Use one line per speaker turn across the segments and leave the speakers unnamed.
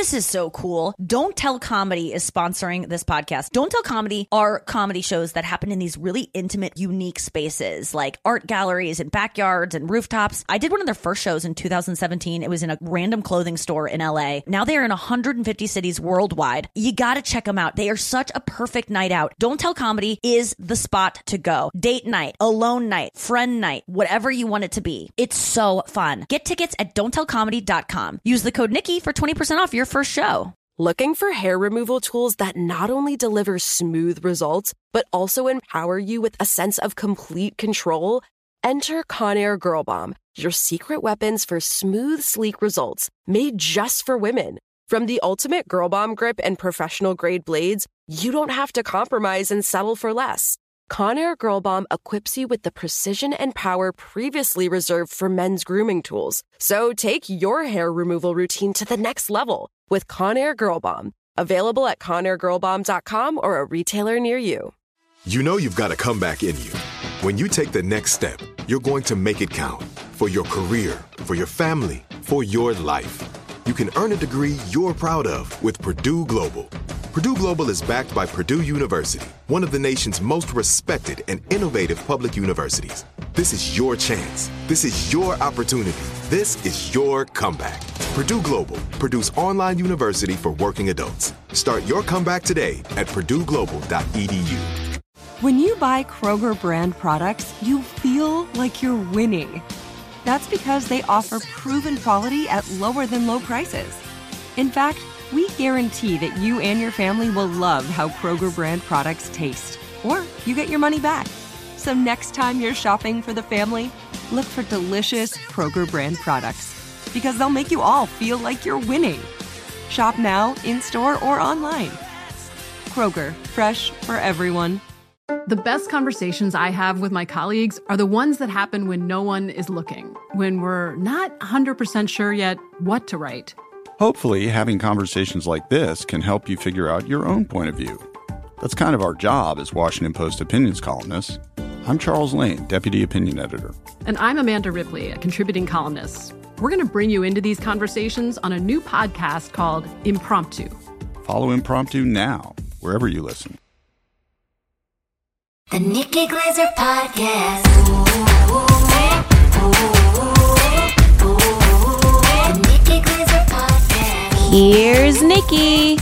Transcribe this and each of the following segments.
This is so cool. Don't Tell Comedy is sponsoring this podcast. Don't Tell Comedy are comedy shows that happen in these really intimate, unique spaces like art galleries and backyards and rooftops. I did one of their first shows in 2017. It was in a random clothing store in LA. Now they are in 150 cities worldwide. You gotta check them out. They are such a perfect night out. Don't Tell Comedy is the spot to go. Date night, alone night, friend night, whatever you want it to be. It's so fun. Get tickets at don'ttellcomedy.com. Use the code Nikki for 20% off your first show.
Looking for hair removal tools that not only deliver smooth results, but also empower you with a sense of complete control? Enter Conair Girl Bomb, your secret weapons for smooth, sleek results, made just for women. From the ultimate Girl Bomb grip and professional grade blades, you don't have to compromise and settle for less. Conair Girl Bomb equips you with the precision and power previously reserved for men's grooming tools. So take your hair removal routine to the next level with Conair Girl Bomb. Available at ConairGirlBomb.com or a retailer near you.
You know you've got a comeback in you. When you take the next step, you're going to make it count. For your career, for your family, for your life. You can earn a degree you're proud of with Purdue Global. Purdue Global is backed by Purdue University, one of the nation's most respected and innovative public universities. This is your chance. This is your opportunity. This is your comeback. Purdue Global, Purdue's online university for working adults. Start your comeback today at purdueglobal.edu.
When you buy Kroger brand products, you feel like you're winning. That's because they offer proven quality at lower than low prices. In fact, we guarantee that you and your family will love how Kroger brand products taste, or you get your money back. So next time you're shopping for the family, look for delicious Kroger brand products, because they'll make you all feel like you're winning. Shop now, in-store, or online. Kroger, fresh for everyone.
The best conversations I have with my colleagues are the ones that happen when no one is looking, when we're not 100% sure yet what to write.
Hopefully, having conversations like this can help you figure out your own point of view. That's kind of our job as Washington Post opinions columnists. I'm Charles Lane, Deputy Opinion Editor.
And I'm Amanda Ripley, a contributing columnist. We're going to bring you into these conversations on a new podcast called Impromptu.
Follow Impromptu now, wherever you listen.
The Nikki Glazer Podcast. The Nikki Glazer Podcast.
Here's Nikki.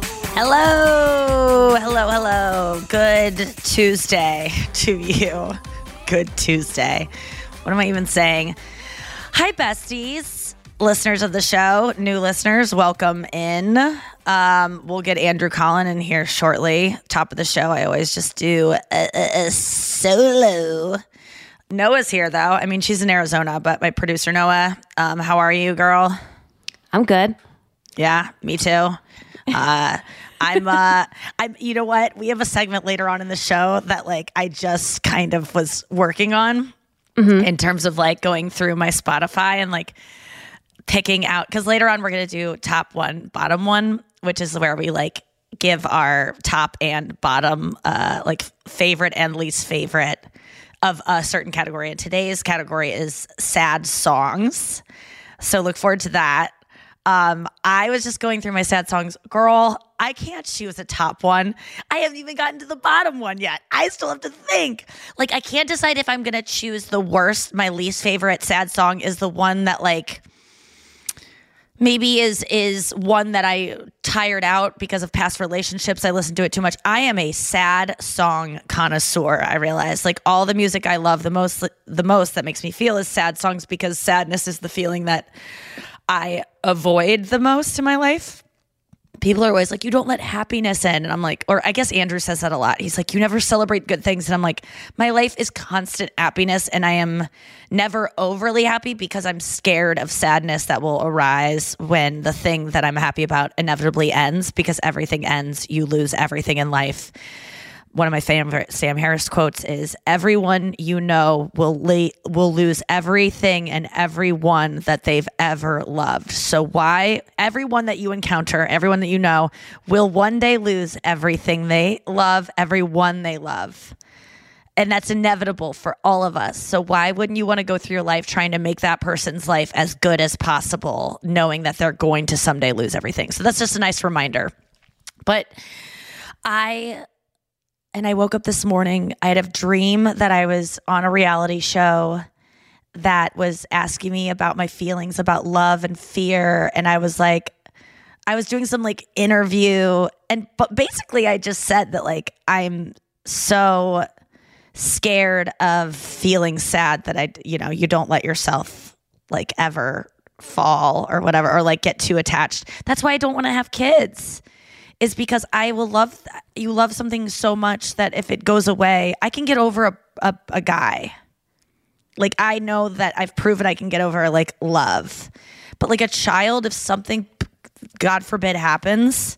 Hello. Good Tuesday to you. Good Tuesday. What am I even saying? Hi, besties. Listeners of the show, new listeners, welcome in. We'll get Andrew Collin in here shortly. Top of the show, I always just do a solo. Noah's here, though. I mean, she's in Arizona, but my producer, Noah, how are you, girl?
I'm good.
Yeah, me too. I'm you know what? We have a segment later on in the show that like I just kind of was working on in terms of like going through my Spotify and like picking out, because later on we're going to do top one, bottom one, which is where we like give our top and bottom like favorite and least favorite of a certain category. And today's category is sad songs. So look forward to that. I was just going through my sad songs. Girl, I can't choose a top one. I haven't even gotten to the bottom one yet. I still have to think. Like, I can't decide if I'm going to choose the worst. My least favorite sad song is the one that like maybe is one that I tired out because of past relationships. I listened to it too much. I am a sad song connoisseur. I realize like all the music I love the most that makes me feel is sad songs, because sadness is the feeling that I avoid the most in my life. People are always like, you don't let happiness in. And I'm like, or I guess Andrew says that a lot. He's like, you never celebrate good things. And I'm like, my life is constant happiness. And I am never overly happy because I'm scared of sadness that will arise when the thing that I'm happy about inevitably ends, because everything ends. You lose everything in life. One of my favorite Sam Harris quotes is, everyone you know will lose everything and everyone that they've ever loved. So why everyone that you encounter, everyone that you know will one day lose everything they love, everyone they love. And that's inevitable for all of us. So why wouldn't you want to go through your life trying to make that person's life as good as possible, knowing that they're going to someday lose everything? So that's just a nice reminder. But I woke up this morning, I had a dream that I was on a reality show that was asking me about my feelings about love and fear. And I was doing some like interview, but basically I just said that like, I'm so scared of feeling sad that you don't let yourself like ever fall or whatever, or like get too attached. That's why I don't want to have kids, is because I will you love something so much that if it goes away, I can get over a guy. Like, I know that I've proven I can get over like love, but like a child, if something, God forbid, happens,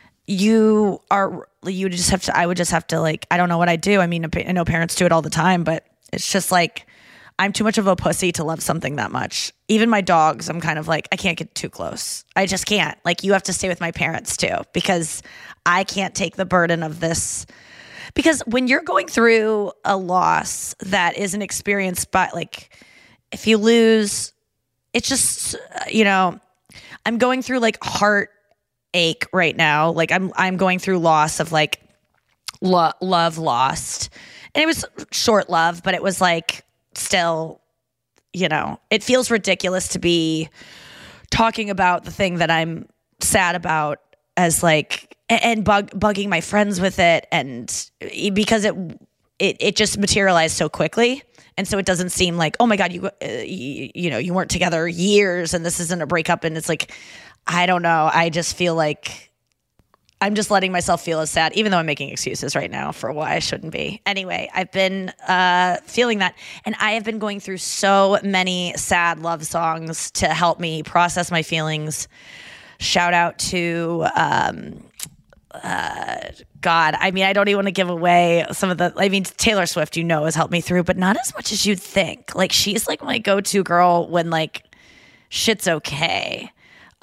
I would just have to like, I don't know what I do. I mean, I know parents do it all the time, but it's just like, I'm too much of a pussy to love something that much. Even my dogs, I'm kind of like, I can't get too close. I just can't. Like, you have to stay with my parents too, because I can't take the burden of this. Because when you're going through a loss that isn't experienced by, like, if you lose, it's just, I'm going through like heartache right now. Like I'm going through loss of like love lost. And it was short love, but it was like still, it feels ridiculous to be talking about the thing that I'm sad about as like, and bugging my friends with it. And because it just materialized so quickly. And so it doesn't seem like, oh my God, you weren't together years and this isn't a breakup. And it's like, I don't know. I just feel like I'm just letting myself feel as sad, even though I'm making excuses right now for why I shouldn't be. Anyway, I've been feeling that. And I have been going through so many sad love songs to help me process my feelings. Shout out to God. I mean, I don't even want to give away some of Taylor Swift, has helped me through, but not as much as you'd think. Like, she's like my go-to girl when like shit's okay.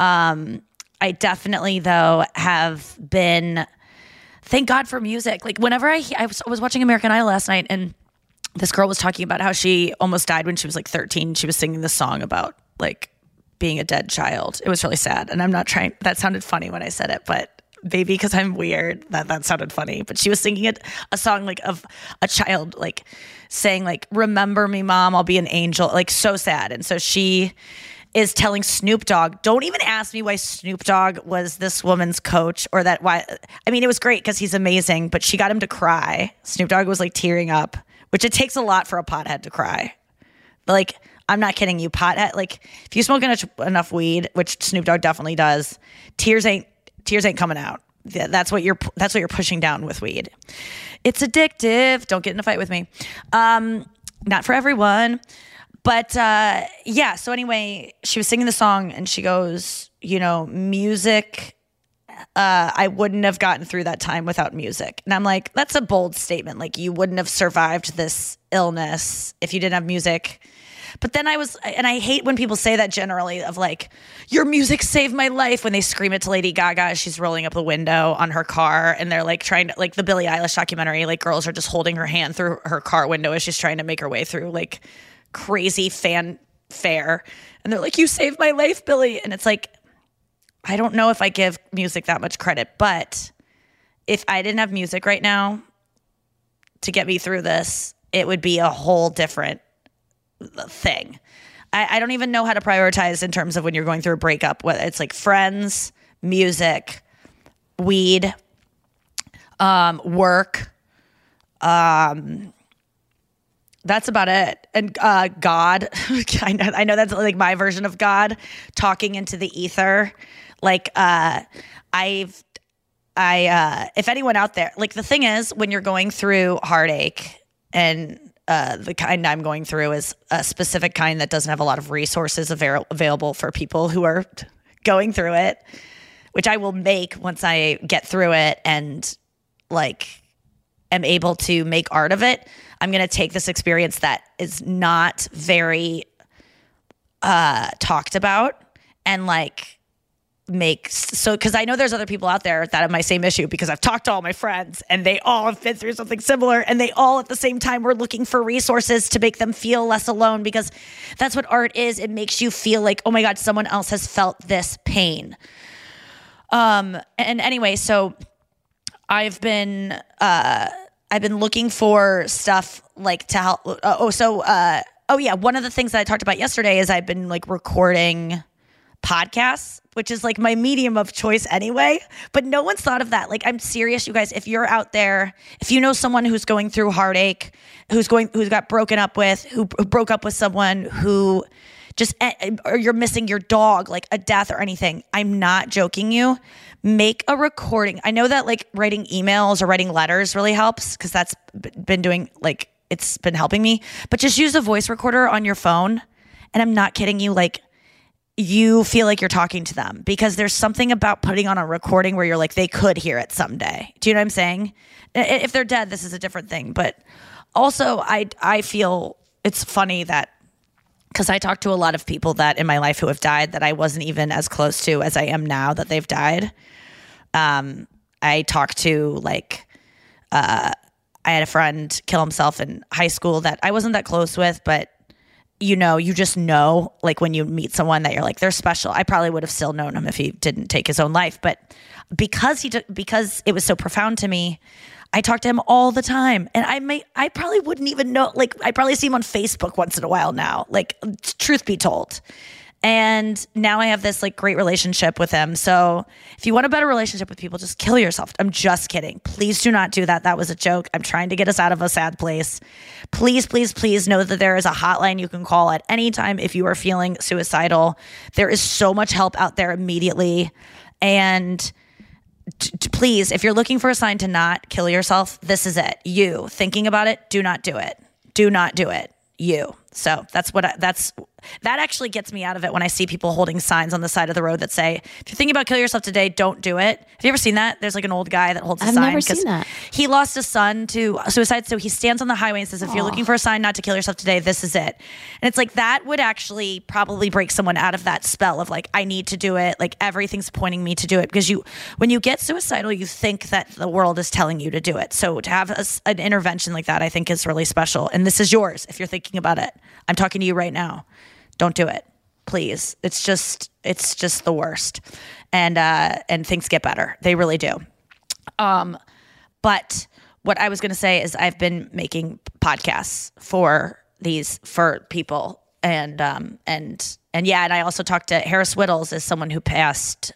I definitely though have been, thank God for music. Like whenever I was watching American Idol last night, and this girl was talking about how she almost died when she was like 13. She was singing this song about like being a dead child. It was really sad. And I'm not trying, that sounded funny when I said it, but maybe because I'm weird, that sounded funny. But she was singing a song like of a child, like saying like, remember me, mom, I'll be an angel. Like so sad. And so she is telling Snoop Dogg, don't even ask me why Snoop Dogg was this woman's coach, or why. I mean, it was great because he's amazing, but she got him to cry. Snoop Dogg was like tearing up, which it takes a lot for a pothead to cry. But like, I'm not kidding you, pothead. Like if you smoke enough weed, which Snoop Dogg definitely does, tears ain't coming out. That's what you're pushing down with weed. It's addictive. Don't get in a fight with me. Not for everyone. But yeah, so anyway, she was singing the song and she goes, music, I wouldn't have gotten through that time without music. And I'm like, that's a bold statement. Like you wouldn't have survived this illness if you didn't have music. But then I hate when people say that generally of like, your music saved my life, when they scream it to Lady Gaga as she's rolling up the window on her car. And they're like trying to, like the Billie Eilish documentary, like girls are just holding her hand through her car window as she's trying to make her way through like crazy fanfare. And they're like, you saved my life, Billie. And it's like, I don't know if I give music that much credit, but if I didn't have music right now to get me through this, it would be a whole different thing. I don't even know how to prioritize in terms of when you're going through a breakup, whether it's like friends, music, weed, work. That's about it. And God, I know that's like my version of God, talking into the ether. Like if anyone out there, like the thing is, when you're going through heartache, and the kind I'm going through is a specific kind that doesn't have a lot of resources available for people who are going through it, which I will make once I get through it and like am able to make art of it. I'm going to take this experience that is not very talked about and like because I know there's other people out there that have my same issue, because I've talked to all my friends and they all have been through something similar, and they all at the same time were looking for resources to make them feel less alone, because that's what art is. It makes you feel like, oh my God, someone else has felt this pain. And anyway, so I've been looking for stuff like to help. One of the things that I talked about yesterday is I've been like recording podcasts, which is like my medium of choice anyway, but no one's thought of that. Like, I'm serious, you guys, if you're out there, if you know someone who's going through heartache, who's got broken up with, who broke up with someone, who just, or you're missing your dog, like a death or anything, I'm not joking you, make a recording. I know that like writing emails or writing letters really helps, because that's been doing, like, it's been helping me, but just use a voice recorder on your phone. And I'm not kidding you, like, you feel like you're talking to them, because there's something about putting on a recording where you're like, they could hear it someday. Do you know what I'm saying? If they're dead, this is a different thing. But also I feel it's funny that, because I talk to a lot of people that in my life who have died that I wasn't even as close to as I am now that they've died. I talked to like, I had a friend kill himself in high school that I wasn't that close with, but you just know, like when you meet someone that you're like, they're special. I probably would have still known him if he didn't take his own life. But because it was so profound to me, I talk to him all the time. And I probably wouldn't even know, like I probably see him on Facebook once in a while now, like truth be told. And now I have this like great relationship with him. So if you want a better relationship with people, just kill yourself. I'm just kidding. Please do not do that. That was a joke. I'm trying to get us out of a sad place. Please, please, please know that there is a hotline you can call at any time if you are feeling suicidal. There is so much help out there immediately. And please, if you're looking for a sign to not kill yourself, this is it. You thinking about it, do not do it. Do not do it. You. So that actually gets me out of it when I see people holding signs on the side of the road that say, if you're thinking about killing yourself today, don't do it. Have you ever seen that? There's like an old guy that holds a sign.
I've never seen that.
He lost his son to suicide. So he stands on the highway and says, if you're looking for a sign not to kill yourself today, this is it. And it's like, that would actually probably break someone out of that spell of like, I need to do it. Like everything's pointing me to do it, because when you get suicidal, you think that the world is telling you to do it. So to have an intervention like that, I think is really special. And this is yours. If you're thinking about it, I'm talking to you right now. Don't do it, please. It's just the worst. And things get better. They really do. But what I was going to say is I've been making podcasts for people. And I also talked to Harris Whittles, as someone who passed,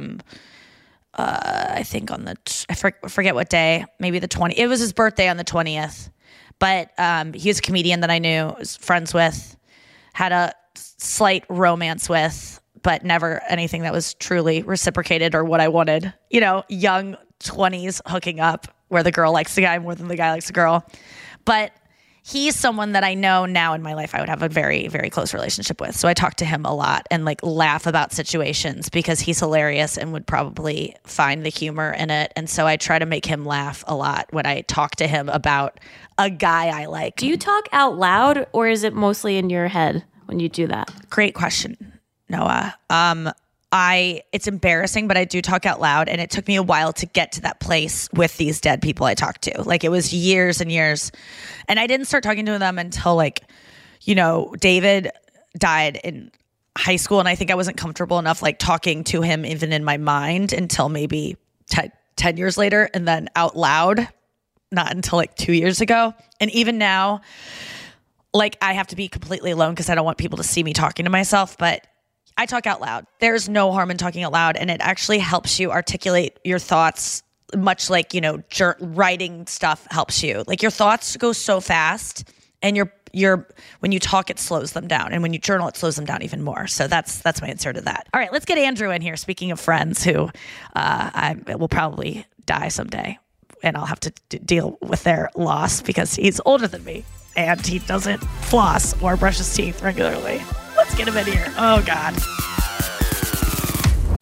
I think on I forget what day, maybe the 20th. It was his birthday on the 20th. But he was a comedian that I knew, was friends with, had a slight romance with, but never anything that was truly reciprocated or what I wanted. Young 20s hooking up where the girl likes the guy more than the guy likes the girl. But he's someone that I know now in my life I would have a very, very close relationship with. So I talk to him a lot and like laugh about situations, because he's hilarious and would probably find the humor in it. And so I try to make him laugh a lot when I talk to him about a guy I like.
Do you talk out loud, or is it mostly in your head when you do that?
Great question, Noah. It's embarrassing, but I do talk out loud, and it took me a while to get to that place with these dead people I talked to. Like, it was years and years, and I didn't start talking to them until David died in high school, and I think I wasn't comfortable enough like talking to him even in my mind until maybe 10 years later, and then out loud not until like 2 years ago. And even now, like, I have to be completely alone because I don't want people to see me talking to myself, but I talk out loud. There's no harm in talking out loud, and it actually helps you articulate your thoughts, much like, writing stuff helps you. Like, your thoughts go so fast, and when you talk, it slows them down, and when you journal, it slows them down even more. So that's my answer to that. All right, let's get Andrew in here. Speaking of friends who I will probably die someday, and I'll have to deal with their loss because he's older than me and he doesn't floss or brush his teeth regularly. Let's get him in here. Oh, God.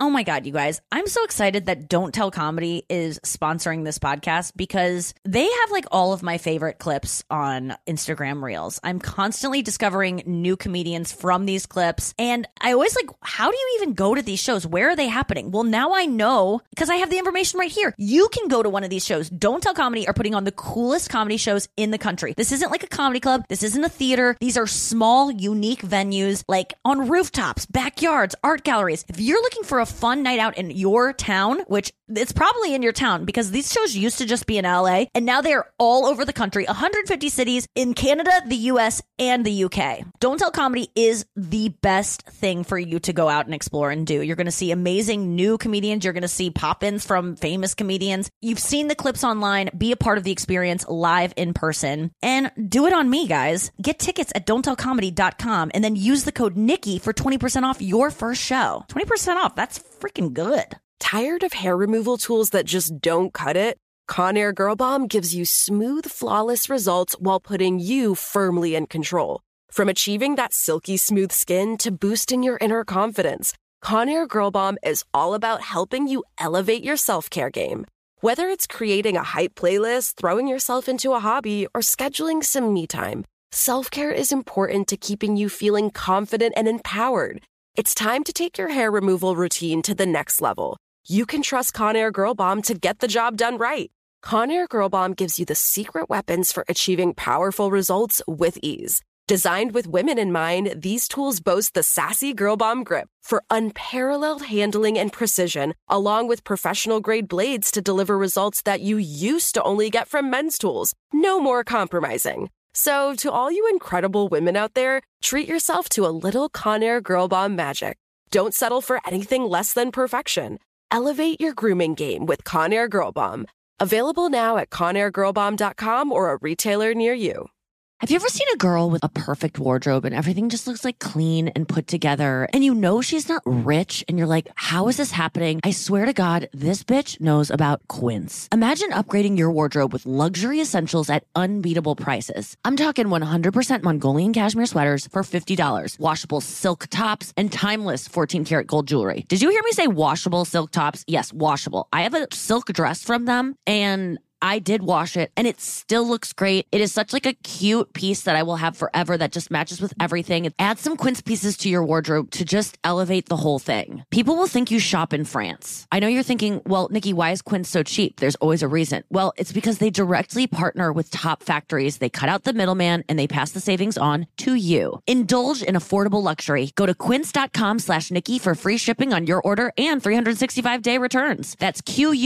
Oh my God, you guys. I'm so excited that Don't Tell Comedy is sponsoring this podcast because they have like all of my favorite clips on Instagram Reels. I'm constantly discovering new comedians from these clips. And I always like, how do you even go to these shows? Where are they happening? Well, now I know because I have the information right here. You can go to one of these shows. Don't Tell Comedy are putting on the coolest comedy shows in the country. This isn't like a comedy club. This isn't a theater. These are small, unique venues like on rooftops, backyards, art galleries. If you're looking for a fun night out in your town, which it's probably in your town because these shows used to just be in LA and now they're all over the country, 150 cities in Canada, the US, and the UK. Don't Tell Comedy is the best thing for you to go out and explore and do. You're going to see amazing new comedians. You're going to see pop-ins from famous comedians. You've seen the clips online. Be a part of the experience live in person and do it on me, guys. Get tickets at don'ttellcomedy.com and then use the code Nikki for 20% off your first show. 20% off. That's freaking good.
Tired of hair removal tools that just don't cut it? Conair Girl Bomb gives you smooth, flawless results while putting you firmly in control. From achieving that silky smooth skin to boosting your inner confidence, Conair Girl Bomb is all about helping you elevate your self-care game. Whether it's creating a hype playlist, throwing yourself into a hobby, or scheduling some me time, self-care is important to keeping you feeling confident and empowered. It's time to take your hair removal routine to the next level. You can trust Conair Girl Bomb to get the job done right. Conair Girl Bomb gives you the secret weapons for achieving powerful results with ease. Designed with women in mind, these tools boast the sassy Girl Bomb grip for unparalleled handling and precision, along with professional-grade blades to deliver results that you used to only get from men's tools. No more compromising. So, to all you incredible women out there, treat yourself to a little Conair Girl Bomb magic. Don't settle for anything less than perfection. Elevate your grooming game with Conair Girl Bomb. Available now at ConairGirlBomb.com or a retailer near you.
Have you ever seen a girl with a perfect wardrobe and everything just looks like clean and put together and you know she's not rich and you're like, how is this happening? I swear to God, this bitch knows about Quince. Imagine upgrading your wardrobe with luxury essentials at unbeatable prices. I'm talking 100% Mongolian cashmere sweaters for $50, washable silk tops, and timeless 14 karat gold jewelry. Did you hear me say washable silk tops? Yes, washable. I have a silk dress from them and I did wash it and it still looks great. It is such like a cute piece that I will have forever that just matches with everything. Add some Quince pieces to your wardrobe to just elevate the whole thing. People will think you shop in France. I know you're thinking, well, Nikki, why is Quince so cheap? There's always a reason. Well, it's because they directly partner with top factories. They cut out the middleman and they pass the savings on to you. Indulge in affordable luxury. Go to quince.com/Nikki for free shipping on your order and 365-day returns. That's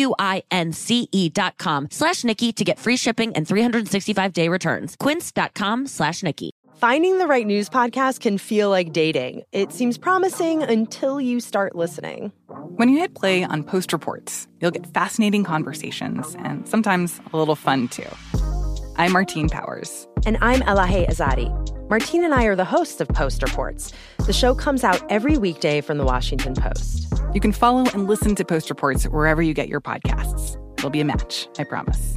QUINCE.com/Nikki to get free shipping and 365-day returns. Quince.com/Nikki.
Finding the right news podcast can feel like dating. It seems promising until you start listening.
When you hit play on Post Reports, you'll get fascinating conversations and sometimes a little fun, too. I'm Martine Powers.
And I'm Elahe Azadi. Martine and I are the hosts of Post Reports. The show comes out every weekday from the Washington Post.
You can follow and listen to Post Reports wherever you get your podcasts. It'll be a match, I promise.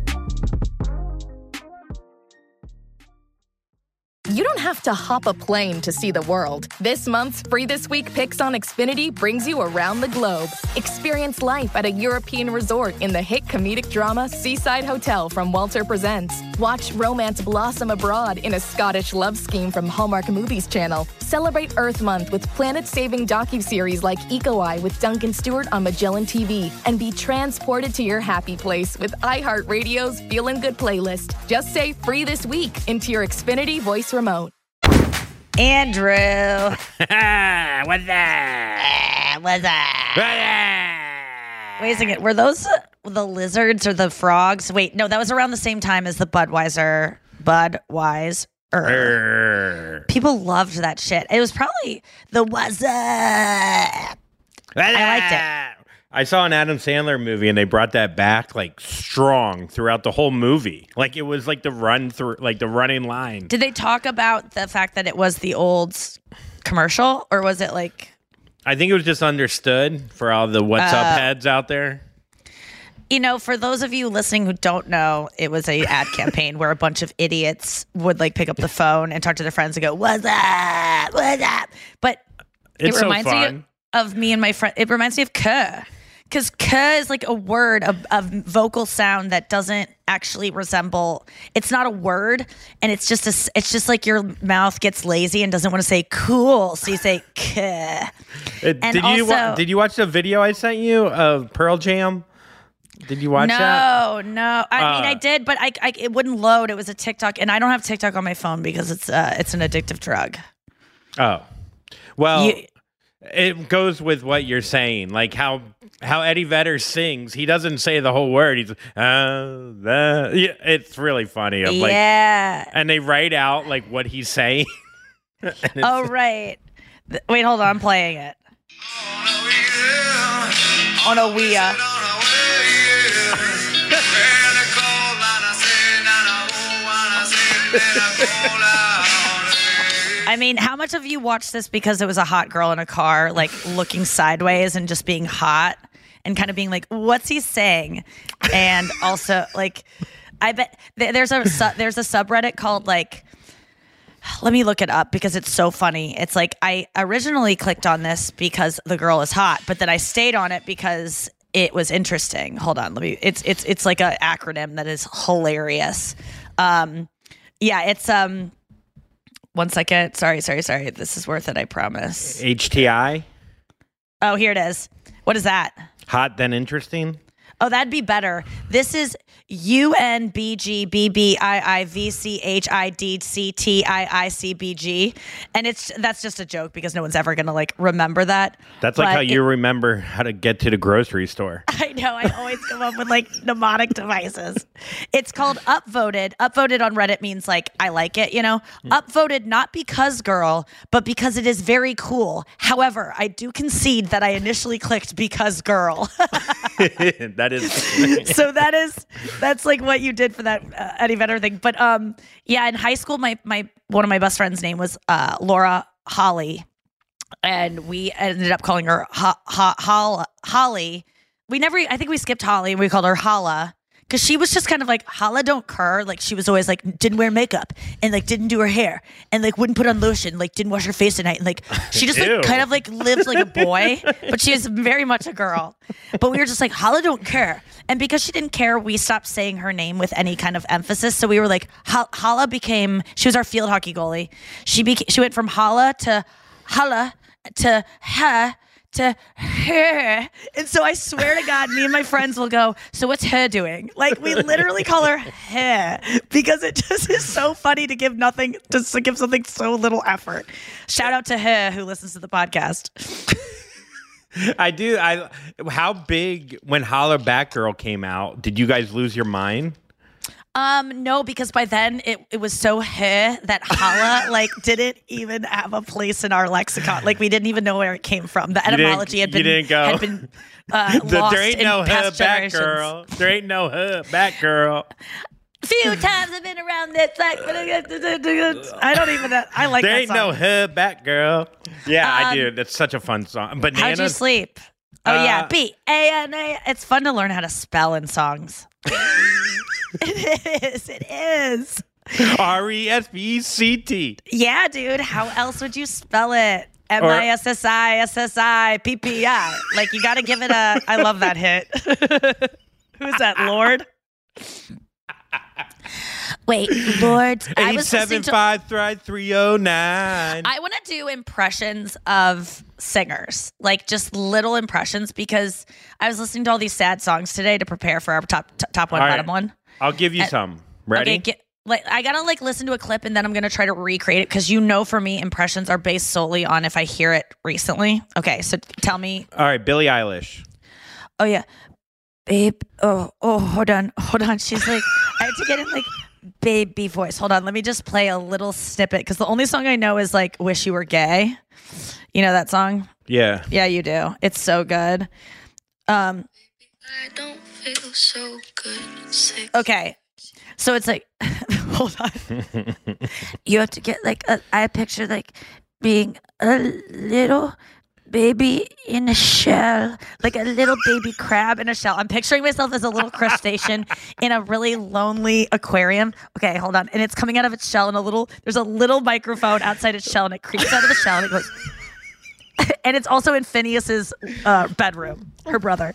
You don't have to hop a plane to see the world. This month's Free This Week Picks on Xfinity brings you around the globe. Experience life at a European resort in the hit comedic drama Seaside Hotel from Walter Presents. Watch romance blossom abroad in a Scottish love scheme from Hallmark Movies Channel. Celebrate Earth Month with planet-saving docuseries like Eco Eye with Duncan Stewart on Magellan TV. And be transported to your happy place with iHeartRadio's Feelin' Good playlist. Just say Free This Week into your Xfinity voice remote.
Andrew.
What's that?
What's that? Wait a second. Were those the lizards or the frogs? Wait, no, that was around the same time as the Budweiser. People loved that shit. It was probably the what's up. I liked it.
I saw an Adam Sandler movie and they brought that back like strong throughout the whole movie. Like it was like the running line.
Did they talk about the fact that it was the old commercial or was it like?
I think it was just understood for all the what's up heads out there.
You know, for those of you listening who don't know, it was a ad campaign where a bunch of idiots would like pick up the phone and talk to their friends and go, "What's up? What's up?" But
it's
it reminds
so
me.
fun.
of me and my friend. It reminds me of "k," because "k" is like a word, of vocal sound that doesn't actually resemble. It's not a word, and it's just like your mouth gets lazy and doesn't want to say "cool," so you say "k."
Did you watch the video I sent you of Pearl Jam? Did you watch that?
No. I mean, I did, but it wouldn't load. It was a TikTok, and I don't have TikTok on my phone because it's an addictive drug.
Oh, well, it goes with what you're saying, like how Eddie Vedder sings. He doesn't say the whole word. He's it's really funny. And they write out like what he's saying.
Oh, right. Wait, hold on. I'm playing it. On a Wii. I mean, how much of you watched this because it was a hot girl in a car, like looking sideways and just being hot and kind of being like, what's he saying? And also, like, I bet there's a subreddit called, like, let me look it up because it's so funny. It's like, I originally clicked on this because the girl is hot, but then I stayed on it because it was interesting. Hold on, it's like an acronym that is hilarious. It's 1 second. Sorry. This is worth it, I promise.
HTI?
Oh, here it is. What is that?
Hot then interesting?
Oh, that'd be better. This is UNBGBBIIVCHIDCTIICBG, and that's just a joke because no one's ever gonna like remember that.
That's like how you remember how to get to the grocery store.
I know. I always come up with like mnemonic devices. It's called upvoted. Upvoted on Reddit means like I like it. You know, upvoted not because girl, but because it is very cool. However, I do concede that I initially clicked because girl.
That is
so that's like what you did for that Eddie Vedder thing. But in high school, my one of my best friends' name was Laura Holly, and we ended up calling her Holly. I think we skipped Holly and we called her Holla. Because she was just kind of like, holla don't cur. Like, she was always like, didn't wear makeup and like didn't do her hair and like wouldn't put on lotion, like didn't wash her face at night. And like, she just like kind of like lived like a boy, but she is very much a girl. But we were just like, holla don't care. And because she didn't care, we stopped saying her name with any kind of emphasis. So we were like, Holla she was our field hockey goalie. She went from holla to holla to ha to her. And so I swear to God, me and my friends will go, so what's her doing? Like, we literally call her her because it just is so funny to give something so little effort. Shout out to her who listens to the podcast.
I do. How big, when Holla Back Girl came out, did you guys lose your mind?
No, because by then it was so her that holla like didn't even have a place in our lexicon. Like we didn't even know where it came from. The etymology had been lost.
There ain't
in
no
past
her back
generations.
girl. There ain't no her back girl.
Few times I've been around this. Like, I don't even. I like
there
that
ain't
song.
no her back girl. Yeah, I do. That's such a fun song. Bananas.
How'd you sleep? Oh yeah, B-A-N-A. It's fun to learn how to spell in songs. It is.
R-E-S-B-C-T.
Yeah, dude. How else would you spell it? M-I-S-S-I-S-S-I-P-P-I. Like, you got to give it a... I love that hit. Who's that, Lord? Wait, Lord.
875-309.
I want to do impressions of singers, like just little impressions, because I was listening to all these sad songs today to prepare for our top one, bottom one.
I'll give you some. Ready?
Okay, I gotta listen to a clip and then I'm gonna try to recreate it because for me impressions are based solely on if I hear it recently. Okay, so tell me.
All right, Billie Eilish.
Oh yeah, babe. Oh, hold on. She's like, I have to get in like baby voice. Hold on, let me just play a little snippet because the only song I know is like "Wish You Were Gay." You know that song?
Yeah.
Yeah, you do. It's so good.
I don't feel so good.
Okay. So it's like, hold on. You have to get like, I picture like being a little baby in a shell, like a little baby crab in a shell. I'm picturing myself as a little crustacean in a really lonely aquarium. Okay, hold on. And it's coming out of its shell and there's a little microphone outside its shell and it creeps out of the shell and it goes, And it's also in Phineas's bedroom, her brother.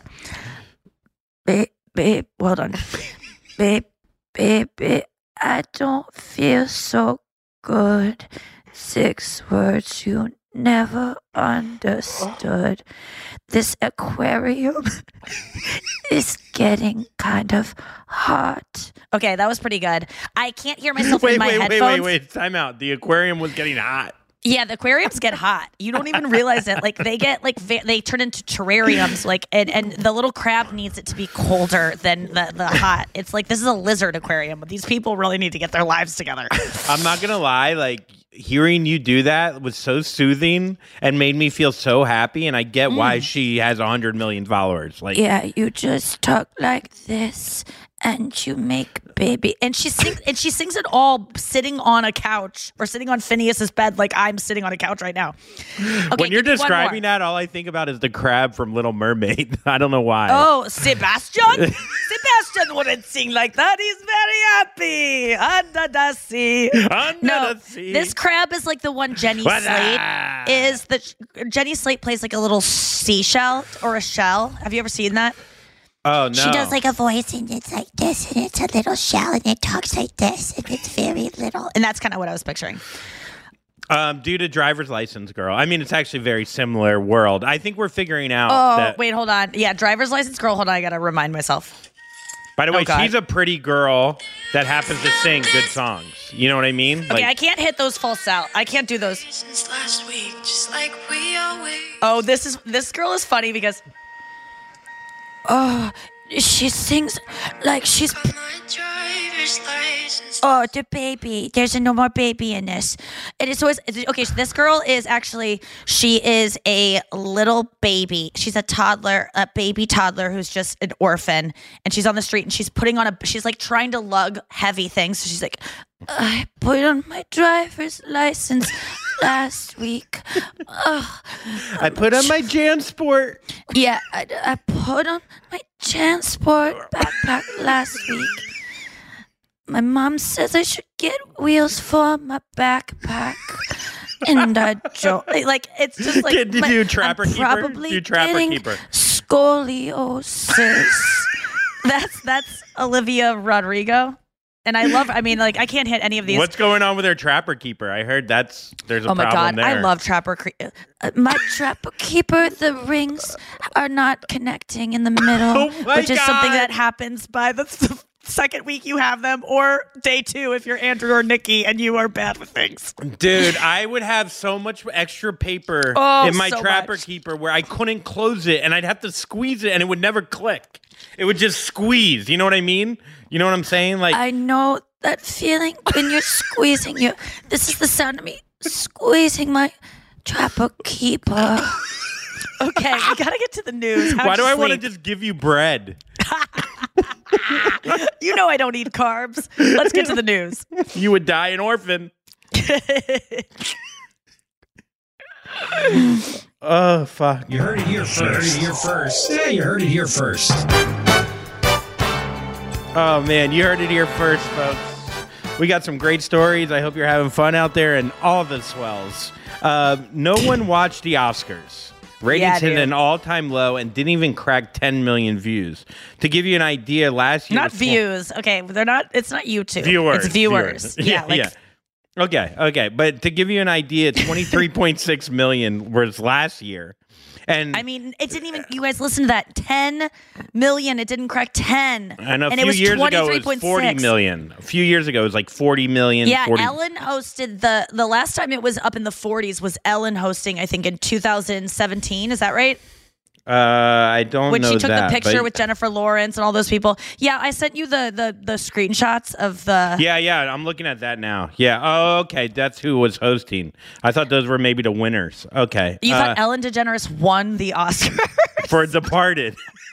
Babe, hold on. Babe, I don't feel so good. 6 words you never understood. This aquarium is getting kind of hot. Okay, that was pretty good. I can't hear myself in my headphones.
Wait. Time out. The aquarium was getting hot.
Yeah, the aquariums get hot. You don't even realize it. Like they get they turn into terrariums. Like and the little crab needs it to be colder than the hot. It's like this is a lizard aquarium. But these people really need to get their lives together.
I'm not gonna lie. Like hearing you do that was so soothing and made me feel so happy. And I get why she has 100 million followers. Like
yeah, you just talk like this. And you make baby, and she sings it all sitting on a couch or sitting on Phineas's bed, like I'm sitting on a couch right now. Okay,
when you're describing that, all I think about is the crab from Little Mermaid. I don't know why.
Oh, Sebastian! Sebastian wouldn't sing like that. He's very happy under the sea.
The sea.
This crab is like the one Jenny Slate is. Jenny Slate plays like a little seashell or a shell. Have you ever seen that?
Oh, no.
She does like a voice and it's like this and it's a little shell and it talks like this and it's very little.
And that's kind of what I was picturing.
Due to Driver's License Girl. I mean, it's actually a very similar world. I think we're figuring out that...
wait, hold on. Yeah, Driver's License Girl. Hold on, I got to remind myself.
By the way, she's a pretty girl that happens to sing good songs. You know what I mean?
Okay, I can't hit those falsetto. I can't do those.
Since last week, just like we always.
Oh, this girl is funny because... Oh, she sings like she's... Oh, the baby. There's no more baby in this. It is always... Okay, so this girl is actually... She is a little baby. She's a toddler, a baby toddler who's just an orphan. And she's on the street and she's putting on a... She's like trying to lug heavy things. So she's like, I put on my driver's license last week.
I put on my JanSport.
Yeah, I put on my JanSport backpack last week. My mom says I should get wheels for my backpack. And I don't. Like, it's just like...
Did you do Trapper
I'm
Keeper?
probably
Do Trapper
getting
Keeper.
Scoliosis. That's Olivia Rodrigo. And I mean, like, I can't hit any of these.
What's going on with her Trapper Keeper? I heard there's a problem there.
Oh my God, I love Trapper my Trapper Keeper, the rings are not connecting in the middle, which is something that happens by the second week you have them, or day 2 if you're Andrew or Nikki and you are bad with things.
Dude, I would have so much extra paper in my Trapper Keeper where I couldn't close it and I'd have to squeeze it and it would never click. It would just squeeze. You know what I mean? You know what I'm saying? Like,
I know that feeling when you're squeezing this is the sound of me squeezing my Trapper Keeper. Okay, we gotta get to the news.
Why do I want to just give you bread?
You know I don't eat carbs. Let's get to the news.
You would die an orphan. Oh, fuck.
You heard it here first. Yeah, you heard it here first.
Oh, man, you heard it here first, folks. We got some great stories. I hope you're having fun out there and all the swells. No one watched the Oscars. Ratings hit an all-time low and didn't even crack 10 million views. To give you an idea, last year...
Not views. Okay, they're not... It's not YouTube.
Viewers.
It's viewers. Yeah.
Okay. But to give you an idea, 23.6 million was last year. And
I mean, it didn't even... You guys listen to that. 10 million. It didn't crack 10.
And a few years ago, it was 40 million. A few years ago, it was like 40 million.
Yeah,
40.
Ellen hosted the last time it was up in the 40s was Ellen hosting, I think, in 2017. Is that right?
I don't know that.
When she took the picture with Jennifer Lawrence and all those people. Yeah, I sent you the screenshots of the...
Yeah, I'm looking at that now. Yeah, oh, okay, that's who was hosting. I thought those were maybe the winners. Okay.
You thought Ellen DeGeneres won the Oscar?
For Departed.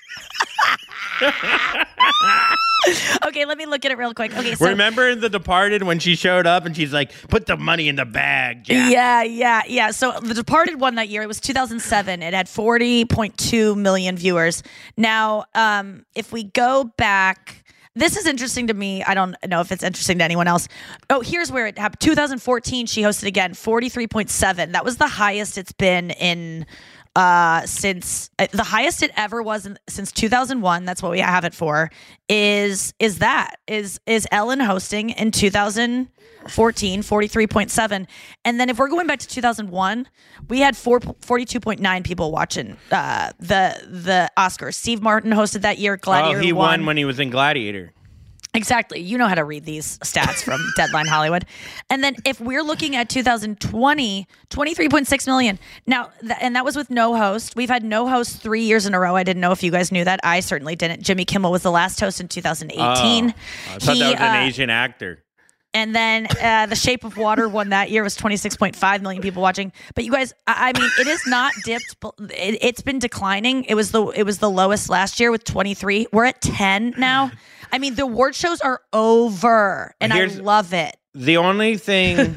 Okay, let me look at it real quick. Okay, so
remember in The Departed when she showed up and she's like, "Put the money in the bag, Jack."
Yeah. So The Departed won that year. It was 2007. It had 40.2 million viewers. Now, if we go back, This is interesting to me. I don't know if it's interesting to anyone else. Oh, here's where it happened. 2014, she hosted again, 43.7. That was the highest it's been in since the highest it ever was since 2001. That's what we have it for. Is Ellen hosting in 2014, 43.7. And then if we're going back to 2001, we had 42.9 people watching the Oscars. Steve Martin hosted that year. Gladiator
he won when he was in Gladiator.
Exactly. You know how to read these stats from Deadline Hollywood. And then if we're looking at 2020, 23.6 million. Now, and that was with no host. We've had no host 3 years in a row. I didn't know if you guys knew that. I certainly didn't. Jimmy Kimmel was the last host in 2018.
I thought that was an Asian actor.
And then The Shape of Water won that year. It was 26.5 million people watching. But you guys, I mean, it is not dipped. It's been declining. It was the lowest last year with 23. We're at 10 now. I mean, the award shows are over, and I love it.
The only thing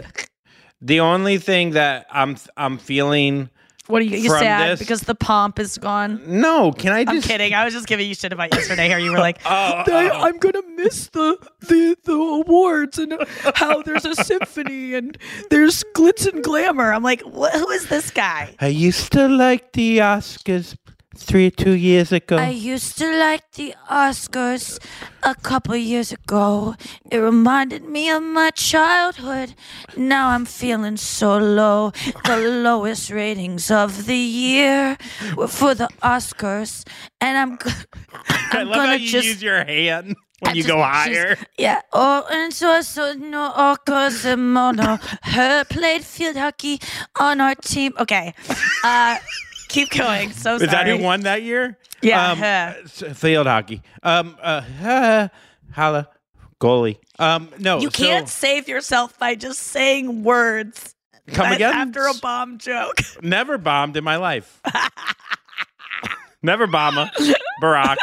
that I'm feeling.
What are you sad because the pomp is gone?
No, can I just...
I'm kidding. I was just giving you shit about yesterday. How you were like, I'm gonna miss the awards and how there's a symphony and there's glitz and glamour. I'm like, who is this guy?
I used to like the Oscars 2 years ago.
I used to like the Oscars a couple years ago. It reminded me of my childhood. Now I'm feeling so low. The lowest ratings of the year were for the Oscars. And I'm
I love how you use your hand when you go higher.
Yeah. Oh, and so no, Oscars and mono. Her played field hockey on our team. Okay.
Keep going. So sorry.
Is that who won that year?
Yeah.
Field hockey. Holla. Goalie. No.
You can't save yourself by just saying words.
Come again?
After a bomb joke.
Never bombed in my life. Never Obama. Barack.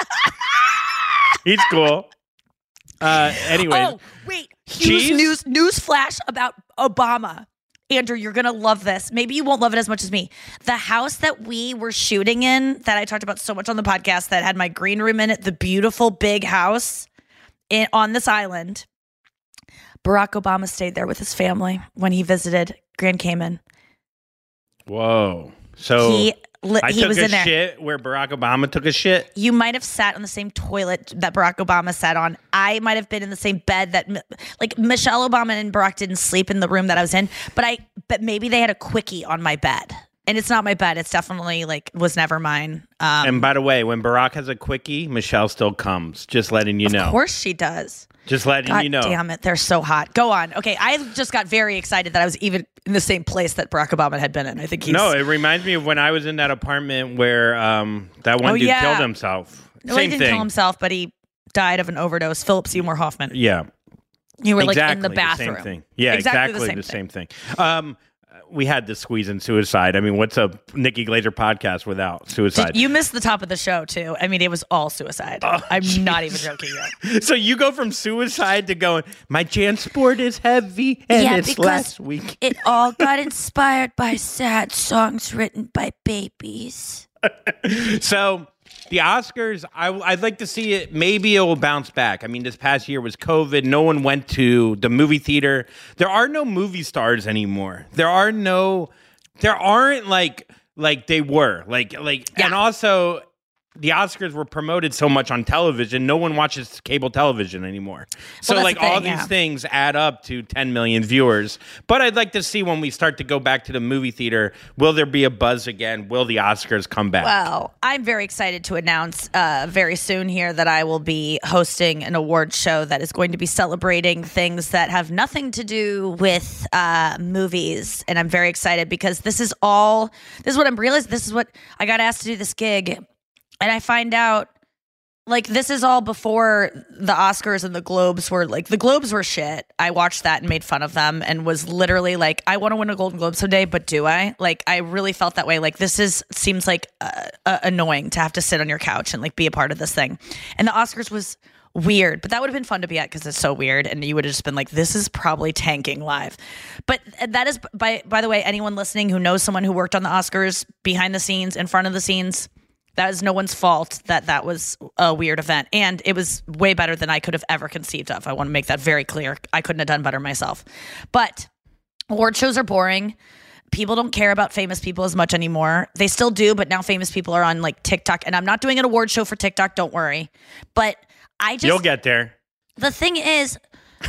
He's cool. Anyway.
Oh, wait. Huge news flash about Obama. Andrew, you're going to love this. Maybe you won't love it as much as me. The house that we were shooting in, that I talked about so much on the podcast, that had my green room in it, the beautiful big house on this island, Barack Obama stayed there with his family when he visited Grand Cayman.
Whoa. So
he was in there.
Shit where Barack Obama took a shit?
You might have sat on the same toilet that Barack Obama sat on. I might have been in the same bed that, like, Michelle Obama and Barack didn't sleep in the room that I was in, but maybe they had a quickie on my bed. And it's not my bed. It's definitely, was never mine.
And by the way, when Barack has a quickie, Michelle still comes. Just letting you know.
Of course she does.
Just letting you know.
Damn it. They're so hot. Go on. Okay. I just got very excited that I was even in the same place that Barack Obama had been in. I think
No, it reminds me of when I was in that apartment where that one dude killed himself.
No,
Same
he didn't kill himself, but he died of an overdose. Philip Seymour Hoffman.
Yeah.
You were in the bathroom.
The same thing. Yeah, exactly the same thing. We had to squeeze in suicide. I mean, what's a Nikki Glazer podcast without suicide?
You missed the top of the show, too. I mean, it was all suicide.
Oh,
I'm not even joking yet.
So you go from suicide to going, my JanSport is heavy, and it's last week.
It all got inspired by sad songs written by babies.
So the Oscars, I'd like to see it. Maybe it will bounce back. I mean, this past year was COVID. No one went to the movie theater. There are no movie stars anymore. There aren't like they were. And also the Oscars were promoted so much on television. No one watches cable television anymore. So all these things add up to 10 million viewers. But I'd like to see when we start to go back to the movie theater, will there be a buzz again? Will the Oscars come back?
Well, I'm very excited to announce very soon here that I will be hosting an award show that is going to be celebrating things that have nothing to do with movies. And I'm very excited because this is what I'm realizing. This is what I got asked to do this gig. And I find out, this is all before the Oscars and the Globes were, the Globes were shit. I watched that and made fun of them and was literally I want to win a Golden Globe someday, but do I? I really felt that way. Seems annoying to have to sit on your couch and, be a part of this thing. And the Oscars was weird, but that would have been fun to be at because it's so weird. And you would have just been this is probably tanking live. But that is, by the way, anyone listening who knows someone who worked on the Oscars, behind the scenes, in front of the scenes, That is no one's fault that was a weird event. And it was way better than I could have ever conceived of. I want to make that very clear. I couldn't have done better myself. But award shows are boring. People don't care about famous people as much anymore. They still do, but now famous people are on like TikTok. And I'm not doing an award show for TikTok, don't worry. But
You'll get there.
The thing is,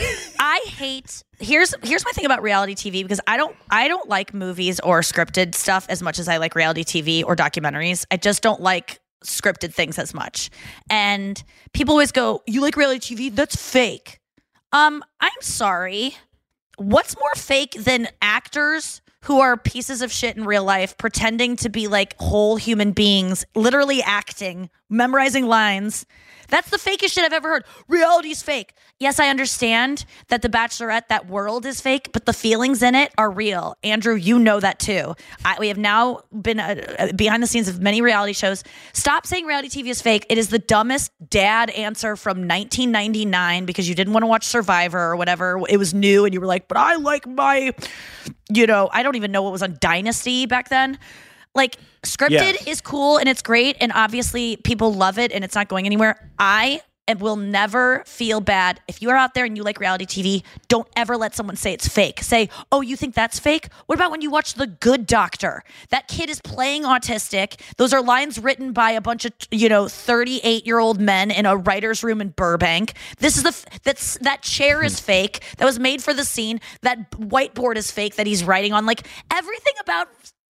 I hate here's my thing about reality TV, because I don't like movies or scripted stuff as much as I like reality TV or documentaries. I just don't like scripted things as much. And people always go, "You like reality TV? That's fake." I'm sorry. What's more fake than actors who are pieces of shit in real life pretending to be like whole human beings, literally acting, memorizing lines? That's the fakest shit I've ever heard. Reality's fake. Yes, I understand that The Bachelorette, that world is fake, but the feelings in it are real. Andrew, you know that too. We have now been behind the scenes of many reality shows. Stop saying reality TV is fake. It is the dumbest dad answer from 1999 because you didn't want to watch Survivor or whatever. It was new and you were like, but I like my, I don't even know what was on Dynasty back then. Like, scripted is cool and it's great, and obviously people love it and it's not going anywhere. I will never feel bad. If you are out there and you like reality TV, don't ever let someone say it's fake. Say, "Oh, you think that's fake?" What about when you watch The Good Doctor? That kid is playing autistic. Those are lines written by a bunch of 38-year-old men in a writer's room in Burbank. This is that chair is fake. That was made for the scene. That whiteboard is fake that he's writing on. Like, everything about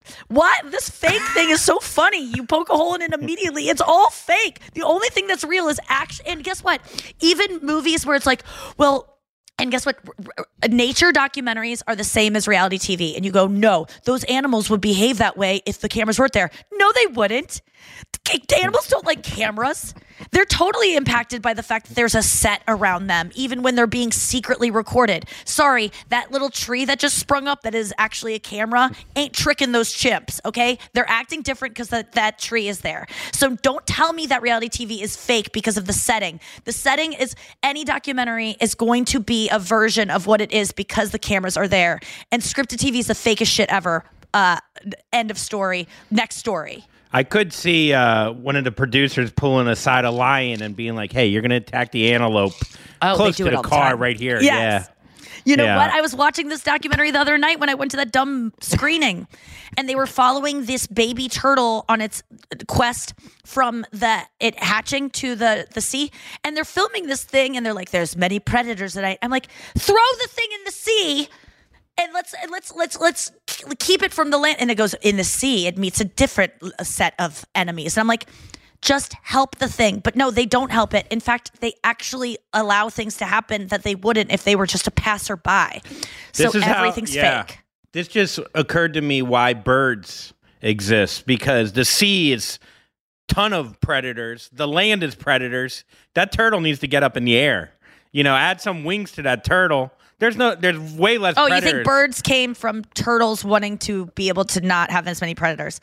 what? This fake thing is so funny. You poke a hole in it immediately. It's all fake. The only thing that's real is action. And guess what? Even movies where it's like, well, and guess what? Nature documentaries are the same as reality TV. And you go, no, those animals would behave that way if the cameras weren't there. No, they wouldn't. Animals don't like cameras. They're totally impacted by the fact that there's a set around them, even when they're being secretly recorded. Sorry, that little tree that just sprung up that is actually a camera ain't tricking those chimps, okay? They're acting different because that tree is there. So don't tell me that reality TV is fake because of the setting. The setting is, any documentary is going to be a version of what it is because the cameras are there. And scripted TV is the fakest shit ever. End of story. Next story.
I could see one of the producers pulling aside a lion and being like, "Hey, you're going to attack the antelope close to the car right here."
Yes. Yeah. You know what? I was watching this documentary the other night when I went to that dumb screening, and they were following this baby turtle on its quest from it hatching to the sea, and they're filming this thing, and they're like, "There's many predators tonight." I'm like, "Throw the thing in the sea. And let's keep it from the land." And it goes in the sea. It meets a different set of enemies. And I'm like, just help the thing. But no, they don't help it. In fact, they actually allow things to happen that they wouldn't if they were just a passerby. So everything's fake.
This just occurred to me why birds exist, because the sea is ton of predators. The land is predators. That turtle needs to get up in the air. Add some wings to that turtle. There's way less predators.
You think birds came from turtles wanting to be able to not have as many predators?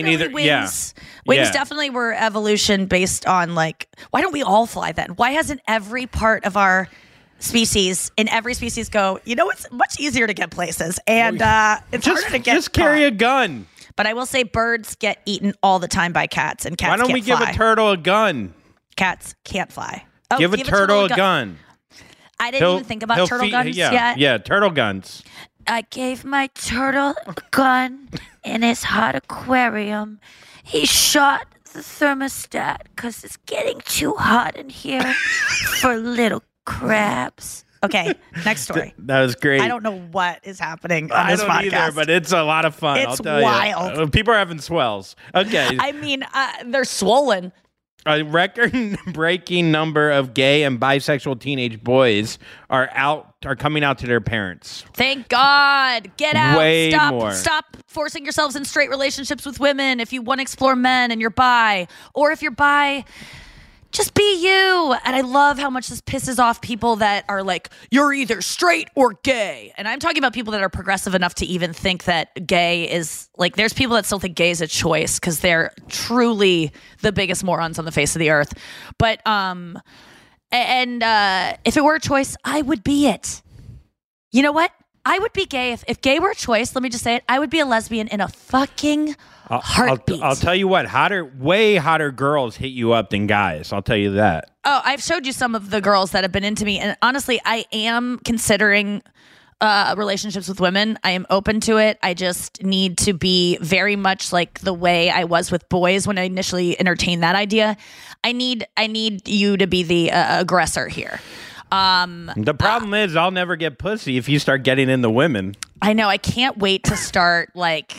Wings definitely were evolution based on, like, why don't we all fly then? Why hasn't every part of our species, in every species go, it's much easier to get places, and it's harder to get
Just carry a gun.
But I will say birds get eaten all the time by cats, and cats can't fly.
Why don't we give a turtle a gun?
Cats can't fly.
Give a turtle a gun.
I didn't even think about turtle guns yet.
Yeah, turtle guns.
I gave my turtle a gun in his hot aquarium. He shot the thermostat because it's getting too hot in here for little crabs.
Okay, next story.
That was great.
I don't know what is happening on this podcast.
I don't either, but it's a lot of fun.
It's wild.
People are having swells. Okay.
I mean, they're swollen.
A record-breaking number of gay and bisexual teenage boys are coming out to their parents.
Thank God. Get out.
Way more.
Stop forcing yourselves in straight relationships with women if you want to explore men and you're bi. Or if you're bi, just be you. And I love how much this pisses off people that are like, you're either straight or gay. And I'm talking about people that are progressive enough to even think that gay is, like, there's people that still think gay is a choice because they're truly the biggest morons on the face of the earth. But, if it were a choice, I would be it. You know what? I would be gay. If gay were a choice, let me just say it, I would be a lesbian in a fucking Heartbeat.
I'll tell you what, way hotter girls hit you up than guys. I'll tell you that.
Oh, I've showed you some of the girls that have been into me. And honestly, I am considering relationships with women. I am open to it. I just need to be very much like the way I was with boys when I initially entertained that idea. I need you to be the aggressor here.
The problem is I'll never get pussy if you start getting into women.
I know. I can't wait to start like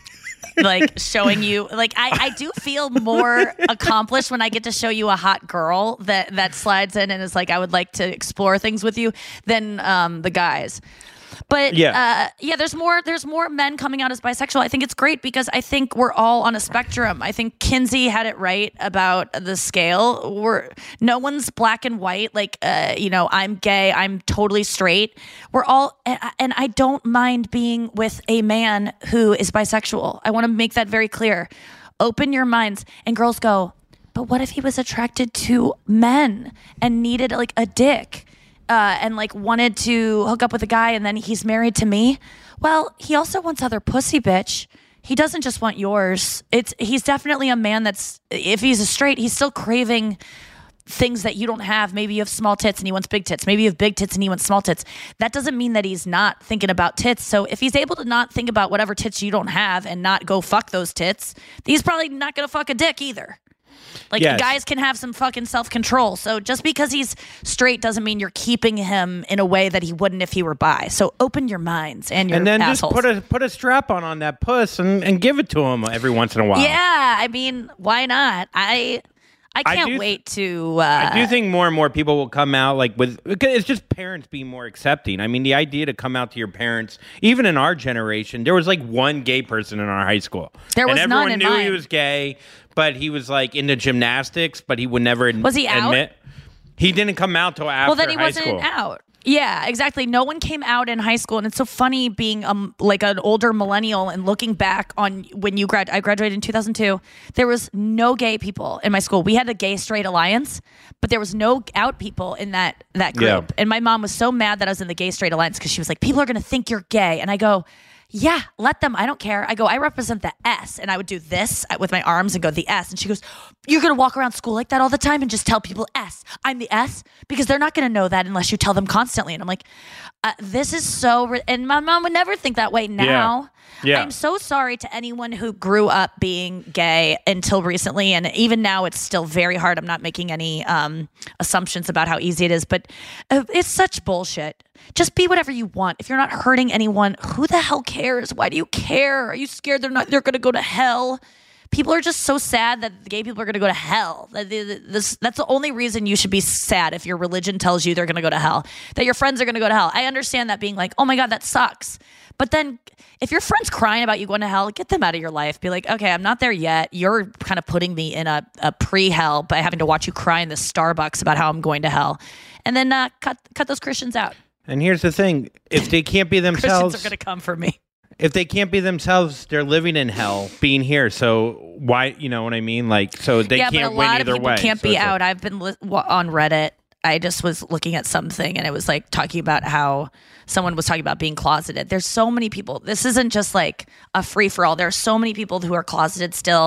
showing you, like, I do feel more accomplished when I get to show you a hot girl that slides in and is like, I would like to explore things with you than the guys. But there's more men coming out as bisexual. I think it's great because I think we're all on a spectrum. I think Kinsey had it right about the scale. No one's black and white. Like, I'm gay. I'm totally straight. We're all, and I don't mind being with a man who is bisexual. I want to make that very clear. Open your minds. And girls go, but what if he was attracted to men and needed like a dick? And like wanted to hook up with a guy and then he's married to me. Well, he also wants other pussy, bitch. He doesn't just want yours. He's definitely a man that's, if he's a straight, he's still craving things that you don't have. Maybe you have small tits and he wants big tits. Maybe you have big tits and he wants small tits. That doesn't mean that he's not thinking about tits. So if he's able to not think about whatever tits you don't have and not go fuck those tits, he's probably not going to fuck a dick either. Like, yes. Guys can have some fucking self-control. So just because he's straight doesn't mean you're keeping him in a way that he wouldn't if he were bi. So open your minds and your assholes.
Just put a strap on that puss and give it to him every once in a while.
Yeah, I mean, why not? I can't wait to...
I do think more and more people will come out because it's just parents being more accepting. I mean, the idea to come out to your parents, even in our generation, there was like one gay person in our high school.
There was none in mine.
Everyone knew he was gay, but he was like into gymnastics, but he would never
was he
admit.
Out?
He didn't come out till after high school.
Well, then he wasn't out. Yeah, exactly. No one came out in high school, and it's so funny being like an older millennial and looking back on when I graduated in 2002. There was no gay people in my school. We had a gay straight alliance, but there was no out people in that group. Yeah. And my mom was so mad that I was in the gay straight alliance because she was like, "People are going to think you're gay," and I go, yeah, let them. I don't care. I go, I represent the S. And I would do this with my arms and go, the S. And she goes, you're going to walk around school like that all the time and just tell people S. I'm the S? Because they're not going to know that unless you tell them constantly. And I'm like, this is so... And my mom would never think that way now. Yeah. I'm so sorry to anyone who grew up being gay until recently. And even now, it's still very hard. I'm not making any assumptions about how easy it is. But it's such bullshit. Just be whatever you want. If you're not hurting anyone, who the hell cares? Why do you care? Are you scared they're going to go to hell? People are just so sad that gay people are going to go to hell. That's the only reason you should be sad if your religion tells you they're going to go to hell, that your friends are going to go to hell. I understand that being like, oh my God, that sucks. But then if your friend's crying about you going to hell, get them out of your life. Be like, okay, I'm not there yet. You're kind of putting me in a pre-hell by having to watch you cry in the Starbucks about how I'm going to hell. And then cut those Christians out.
And here's the thing. If they can't be themselves...
Christians are going to come for me.
If they can't be themselves, they're living in hell being here. So why, you know what I mean? Like, so they can't win either way.
Yeah, but a lot of people can't be out. I've been on Reddit. I just was looking at something and it was like talking about how someone was talking about being closeted. There's so many people. This isn't just like a free for all. There are so many people who are closeted still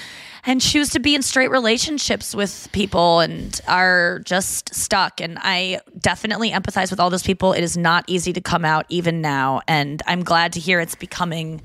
and choose to be in straight relationships with people and are just stuck. And I definitely empathize with all those people. It is not easy to come out even now. And I'm glad to hear it's becoming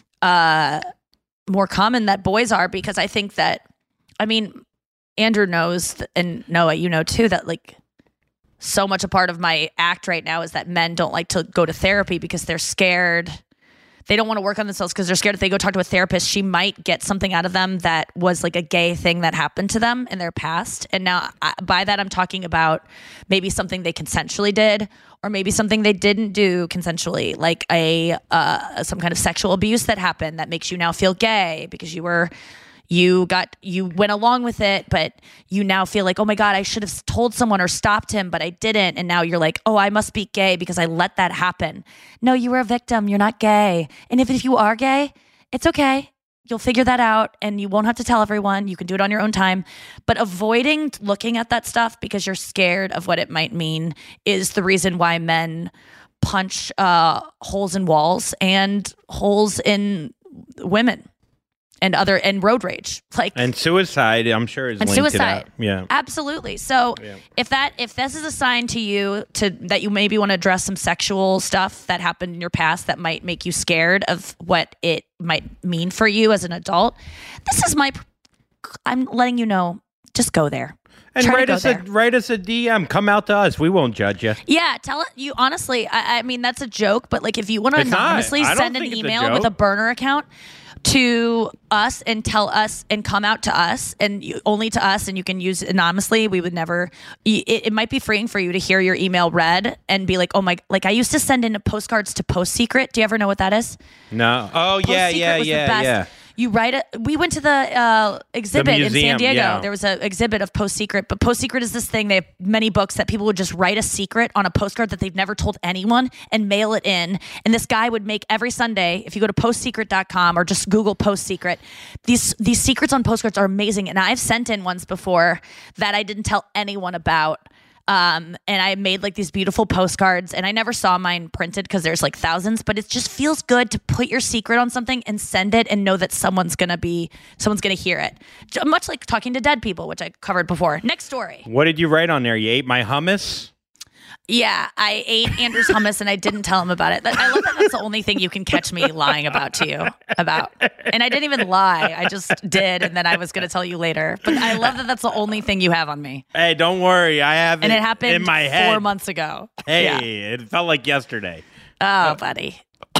more common that boys are, because I think that, I mean, Andrew knows, and Noah, you know too, that like so much a part of my act right now is that men don't like to go to therapy because they're scared. They don't want to work on themselves because they're scared if they go talk to a therapist, she might get something out of them that was like a gay thing that happened to them in their past. And now by that, I'm talking about maybe something they consensually did, or maybe something they didn't do consensually, like some kind of sexual abuse that happened that makes you now feel gay because you went along with it, but you now feel like, oh my God, I should have told someone or stopped him, but I didn't. And now you're like, oh, I must be gay because I let that happen. No, you were a victim. You're not gay. And if you are gay, it's okay. You'll figure that out and you won't have to tell everyone. You can do it on your own time. But avoiding looking at that stuff because you're scared of what it might mean is the reason why men punch holes in walls and holes in women. and road rage, like
and suicide. I'm sure is
and
linked
suicide.
to that. Yeah,
absolutely. So if this is a sign to you that you maybe want to address some sexual stuff that happened in your past that might make you scared of what it might mean for you as an adult, I'm letting you know. Just go there.
And write us a DM. Come out to us. We won't judge you.
Yeah, tell it. You honestly, I mean, that's a joke, but like if you want to anonymously send an email with a burner account to us and tell us and come out to us and only to us, and you can use it anonymously. We would never. It might be freeing for you to hear your email read and be like, oh my! Like I used to send in postcards to Post Secret. Do you ever know what that is?
No. Oh yeah.
You write it. We went to the exhibit in San Diego.
Yeah.
There was an exhibit of Post Secret, but Post Secret is this thing. They have many books that people would just write a secret on a postcard that they've never told anyone and mail it in. And this guy would make every Sunday, if you go to postsecret.com or just Google Post Secret, these secrets on postcards are amazing. And I've sent in ones before that I didn't tell anyone about. And I made like these beautiful postcards, and I never saw mine printed because there's like thousands, but it just feels good to put your secret on something and send it and know that someone's gonna hear it. Much like talking to dead people, which I covered before. Next story.
What did you write on there? You ate my hummus?
Yeah, I ate Andrew's hummus and I didn't tell him about it. I love that that's the only thing you can catch me lying to you about. And I didn't even lie. I just did, and then I was going to tell you later. But I love that that's the only thing you have on me.
Hey, don't worry. I have
it happened
in my head
4 months ago.
Hey, It felt like yesterday.
Oh, buddy.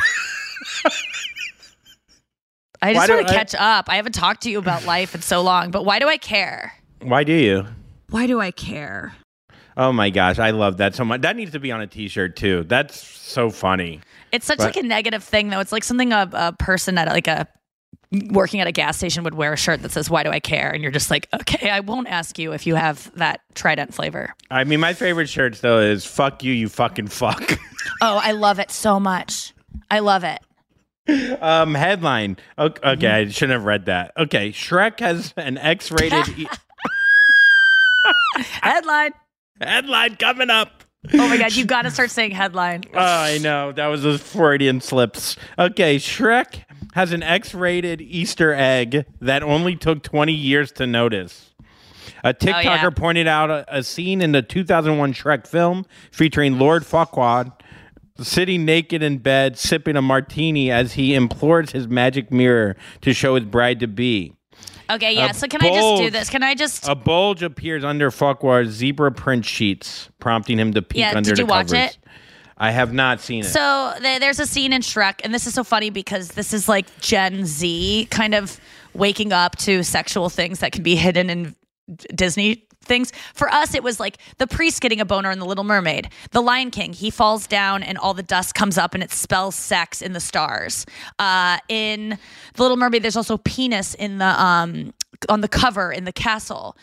I just want to catch up. I haven't talked to you about life in so long, but why do I care?
Why do you?
Why do I care?
Oh my gosh, I love that so much. That needs to be on a t-shirt too. That's so funny.
It's such like a negative thing though. It's like something a person at working at a gas station would wear a shirt that says, why do I care? And you're just like, okay, I won't ask you if you have that Trident flavor.
I mean, my favorite shirts though is fuck you fucking fuck.
Oh, I love it so much. I love it.
Headline. Okay, I shouldn't have read that. Okay, Shrek has an X-rated... Headline coming up.
Oh my God, you got to start saying headline.
Oh, I know. That was those Freudian slips. Okay, Shrek has an X-rated Easter egg that only took 20 years to notice. A TikToker pointed out a scene in the 2001 Shrek film featuring Lord Farquaad sitting naked in bed, sipping a martini as he implores his magic mirror to show his bride-to-be.
Okay, yeah. So can I just do this? Can I just...
A bulge appears under Farquaad's zebra print sheets, prompting him to peek under the covers.
Did you watch it?
I have not seen it.
So there's a scene in Shrek, and this is so funny because this is like Gen Z kind of waking up to sexual things that can be hidden in Disney things. For us, it was like the priest getting a boner in The Little Mermaid. The Lion King, he falls down and all the dust comes up and it spells sex in the stars. In The Little Mermaid, there's also penis in the on the cover in the castle.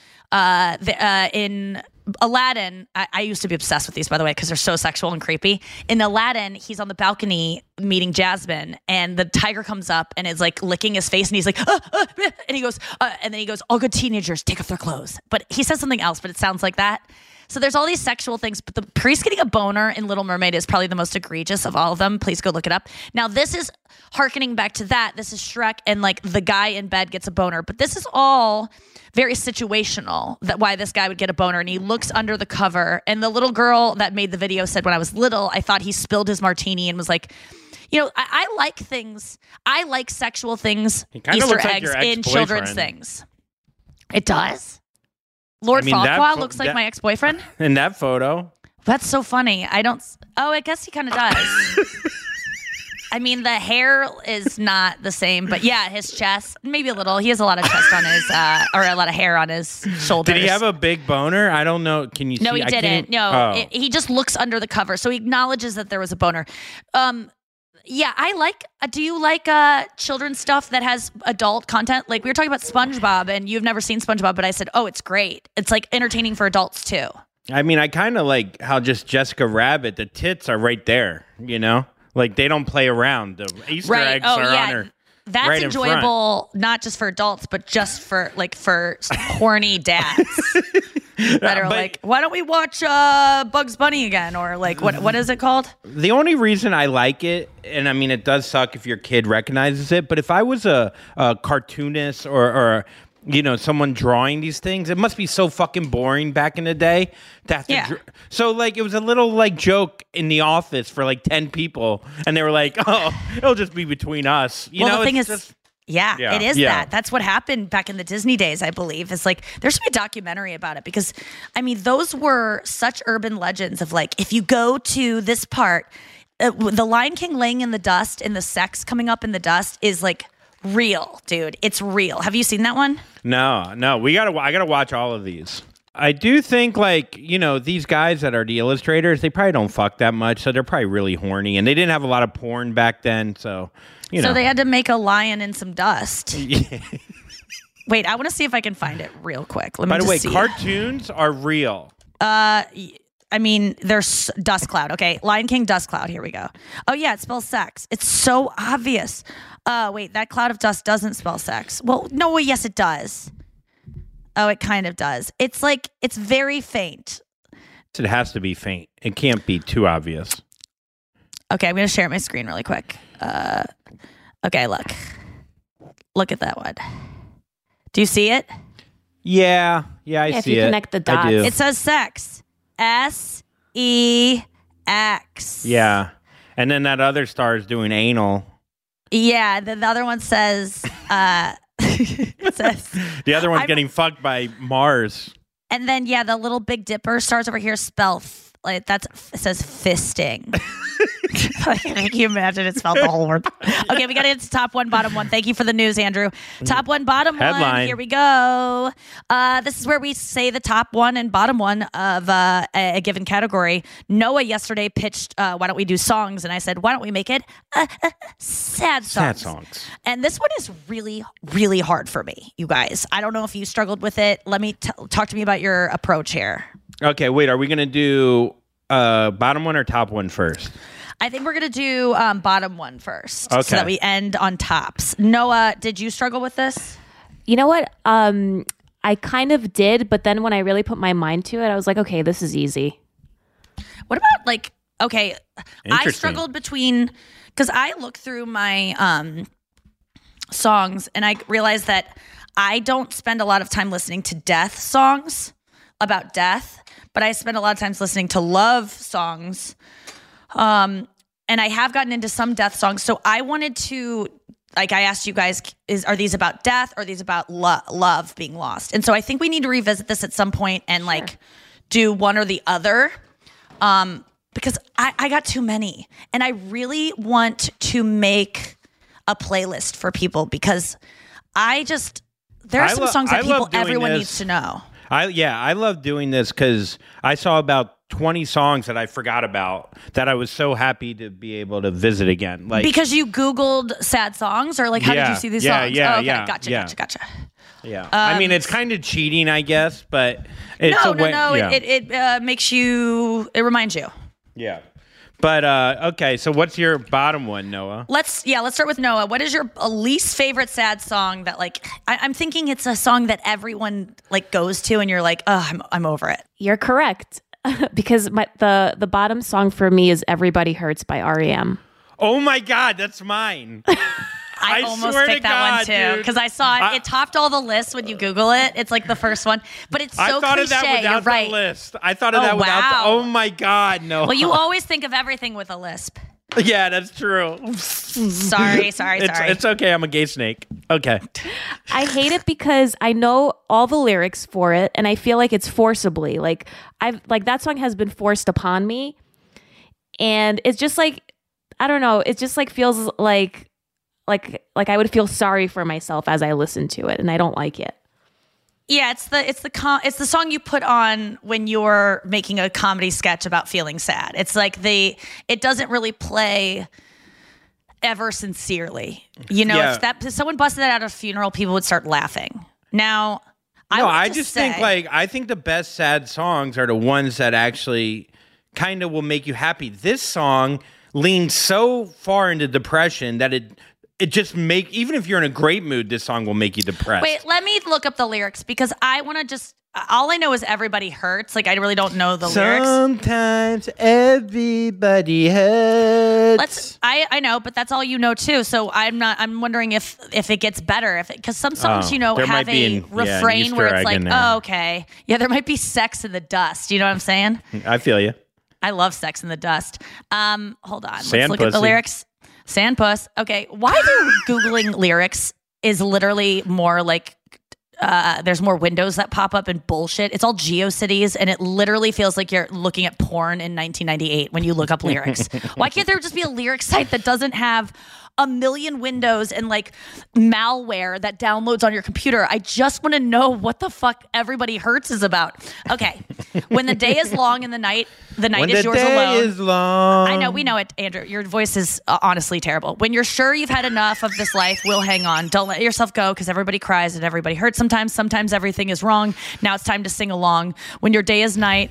In Aladdin, I used to be obsessed with these, by the way, because they're so sexual and creepy. In Aladdin, he's on the balcony meeting Jasmine, and the tiger comes up and is like licking his face, and he's like, and he goes, and then he goes, all good teenagers take off their clothes. But he says something else, but it sounds like that. So there's all these sexual things, but the priest getting a boner in Little Mermaid is probably the most egregious of all of them. Please go look it up. Now, this is hearkening back to that. This is Shrek, and like the guy in bed gets a boner, but this is all very situational, that why this guy would get a boner, and he looks under the cover. And the little girl that made the video said, when I was little, I thought he spilled his martini and was like, you know, I like things. I like sexual things, Easter eggs in children's things. It does? Lord Farquaad looks like my ex-boyfriend?
In that photo.
That's so funny. I guess he kind of does. I mean, the hair is not the same, but yeah, his chest, maybe a little. He has a lot of chest on his, or a lot of hair on his shoulders.
Did he have a big boner? I don't know. Can you see?
No, he didn't. No, he just looks under the cover. So he acknowledges that there was a boner. Yeah, I like, do you like children's stuff that has adult content? Like we were talking about SpongeBob, and you've never seen SpongeBob, but I said, oh, it's great. It's like entertaining for adults too.
I mean, I kind of like how just Jessica Rabbit, the tits are right there, you know? Like they don't play around. The Easter eggs are on her.
That's
right
enjoyable, not just for adults, but just for horny dads that are like, why don't we watch Bugs Bunny again? Or like, what is it called?
The only reason I like it, and I mean, it does suck if your kid recognizes it, but if I was a cartoonist or someone drawing these things, it must be so fucking boring back in the day to have to so like it was a little like joke in the office for like 10 people, and they were like, oh, it'll just be between us.
The thing is, it is that. That's what happened back in the Disney days, I believe. It's like there should be a documentary about it, because I mean, those were such urban legends of like, if you go to this part, the Lion King laying in the dust and the sex coming up in the dust is like real, dude. It's real. Have you seen that one?
No. I gotta watch all of these. I do think these guys that are the illustrators, they probably don't fuck that much, so they're probably really horny, and they didn't have a lot of porn back then, so
So they had to make a lion in some dust. Wait, I want to see if I can find it real quick. Let me.
By the way,
see.
cartoons are real.
I mean, there's Dust Cloud. Okay, Lion King Dust Cloud. Here we go. Oh yeah, it spells sex. It's so obvious. Wait, that cloud of dust doesn't spell sex. Well, no, yes, it does. Oh, it kind of does. It's like, it's very faint.
It has to be faint. It can't be too obvious.
Okay, I'm going to share my screen really quick. Okay, look at that one. Do you see it?
Yeah, I see it.
If you connect the dots.
It says sex. S-E-X.
Yeah. And then that other star is doing anal.
Yeah, the other one says, it says
the other one's getting fucked by Mars.
And then, the little Big Dipper stars over here spell, it says fisting. Can you imagine it spelled the whole word? Okay, we got to get to top one, bottom one. Thank you for the news, Andrew. Top one, bottom one. Here we go. This is where we say the top one and bottom one of a given category. Noah yesterday pitched, why don't we do songs? And I said, why don't we make it sad songs?
Sad songs.
And this one is really, really hard for me, you guys. I don't know if you struggled with it. Let me talk to me about your approach here.
Okay, wait. Are we going to do bottom one or top one first?
I think we're going to do bottom one first,
okay,
so that we end on tops. Noah, did you struggle with this?
You know what? I kind of did, but then when I really put my mind to it, I was like, okay, this is easy.
What about I struggled between, because I looked through my songs and I realized that I don't spend a lot of time listening to death songs about death, but I spend a lot of times listening to love songs. And I have gotten into some death songs. So I wanted to, I asked you guys, are these about death or are these about love being lost? And so I think we need to revisit this at some point and do one or the other. Because I got too many, and I really want to make a playlist for people, because there are some songs that everyone needs to know.
I love doing this because I saw about 20 songs that I forgot about that I was so happy to be able to visit again.
Because you Googled sad songs, or how did you see these songs? Gotcha.
Yeah. I mean, it's kind of cheating, I guess, but it's
No. Yeah. It makes you, it reminds you.
Yeah. But, okay, so what's your bottom one, Noah?
Let's start with Noah. What is your least favorite sad song that, I'm thinking it's a song that everyone, goes to and you're like, oh, I'm over it.
You're correct. Because the bottom song for me is Everybody Hurts by R.E.M.
Oh my God, that's mine.
I almost picked that one too, because I saw it. It topped all the lists when you Google it. It's the first one, but it's so cliche.
I thought of that without
right.
the list. I thought of that without oh my God, no.
Well, you always think of everything with a lisp.
Yeah, that's true.
Sorry.
It's okay. I'm a gay snake. Okay.
I hate it because I know all the lyrics for it, and I feel like it's forcibly. That song has been forced upon me, and it's just I don't know. It just feels like I would feel sorry for myself as I listen to it, and I don't like it.
Yeah, it's the song you put on when you're making a comedy sketch about feeling sad. It's it doesn't really play ever sincerely. If someone busted that out at a funeral, people would start laughing. Now, I think the best sad songs are the ones that actually kind of will make you happy. This song leans so far into depression that
it just even if you're in a great mood, this song will make you depressed.
Wait, let me look up the lyrics because I want to just. All I know is everybody hurts. Like I really don't know the lyrics.
Sometimes everybody hurts.
I know, but that's all you know too. So I'm wondering if it gets better. Because some songs have a refrain where it's like, oh, okay, yeah, there might be sex in the dust. You know what I'm saying?
I feel you.
I love Sex in the Dust. Hold on,
Sand
let's look at the lyrics. Sandpuss. Okay, why do Googling lyrics is literally more like. There's more windows that pop up and bullshit. It's all GeoCities, and it literally feels like you're looking at porn in 1998 when you look up lyrics. Why can't there just be a lyric site that doesn't have a million windows and like malware that downloads on your computer? I just want to know what the fuck Everybody Hurts is about. Okay. When the day is long and the night is yours alone.
When the day is long.
I know, we know it, Andrew. Your voice is honestly terrible. When you're sure you've had enough of this life, we'll hang on. Don't let yourself go because everybody cries and everybody hurts sometimes. Sometimes everything is wrong. Now it's time to sing along. When your day is night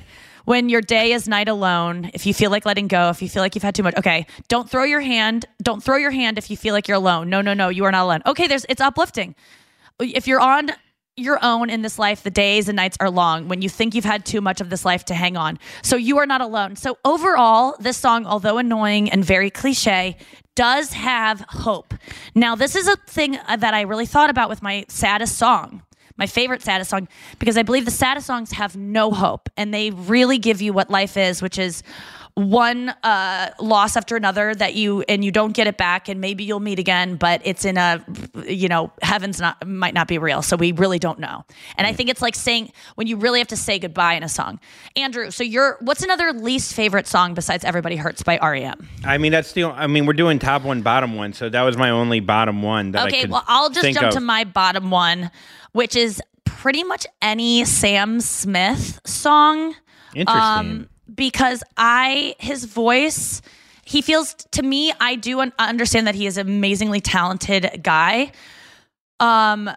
alone, if you feel like letting go, if you feel like you've had too much, okay, don't throw your hand if you feel like you're alone. No, you are not alone. Okay, it's uplifting. If you're on your own in this life, the days and nights are long when you think you've had too much of this life to hang on. So you are not alone. So overall, this song, although annoying and very cliche, does have hope. Now, this is a thing that I really thought about with my saddest song. My favorite saddest song, because I believe the saddest songs have no hope and they really give you what life is, which is one loss after another that you don't get it back, and maybe you'll meet again, but it's in heaven's might not be real, so we really don't know. And I think it's like saying when you really have to say goodbye in a song. Andrew, so what's another least favorite song besides Everybody Hurts by R.E.M.?
I mean, we're doing top one, bottom one, so that was my only bottom one that
okay, well, I'll just jump to my bottom one, which is pretty much any Sam Smith song.
Interesting.
Because his voice, he feels to me, I do understand that he is an amazingly talented guy. But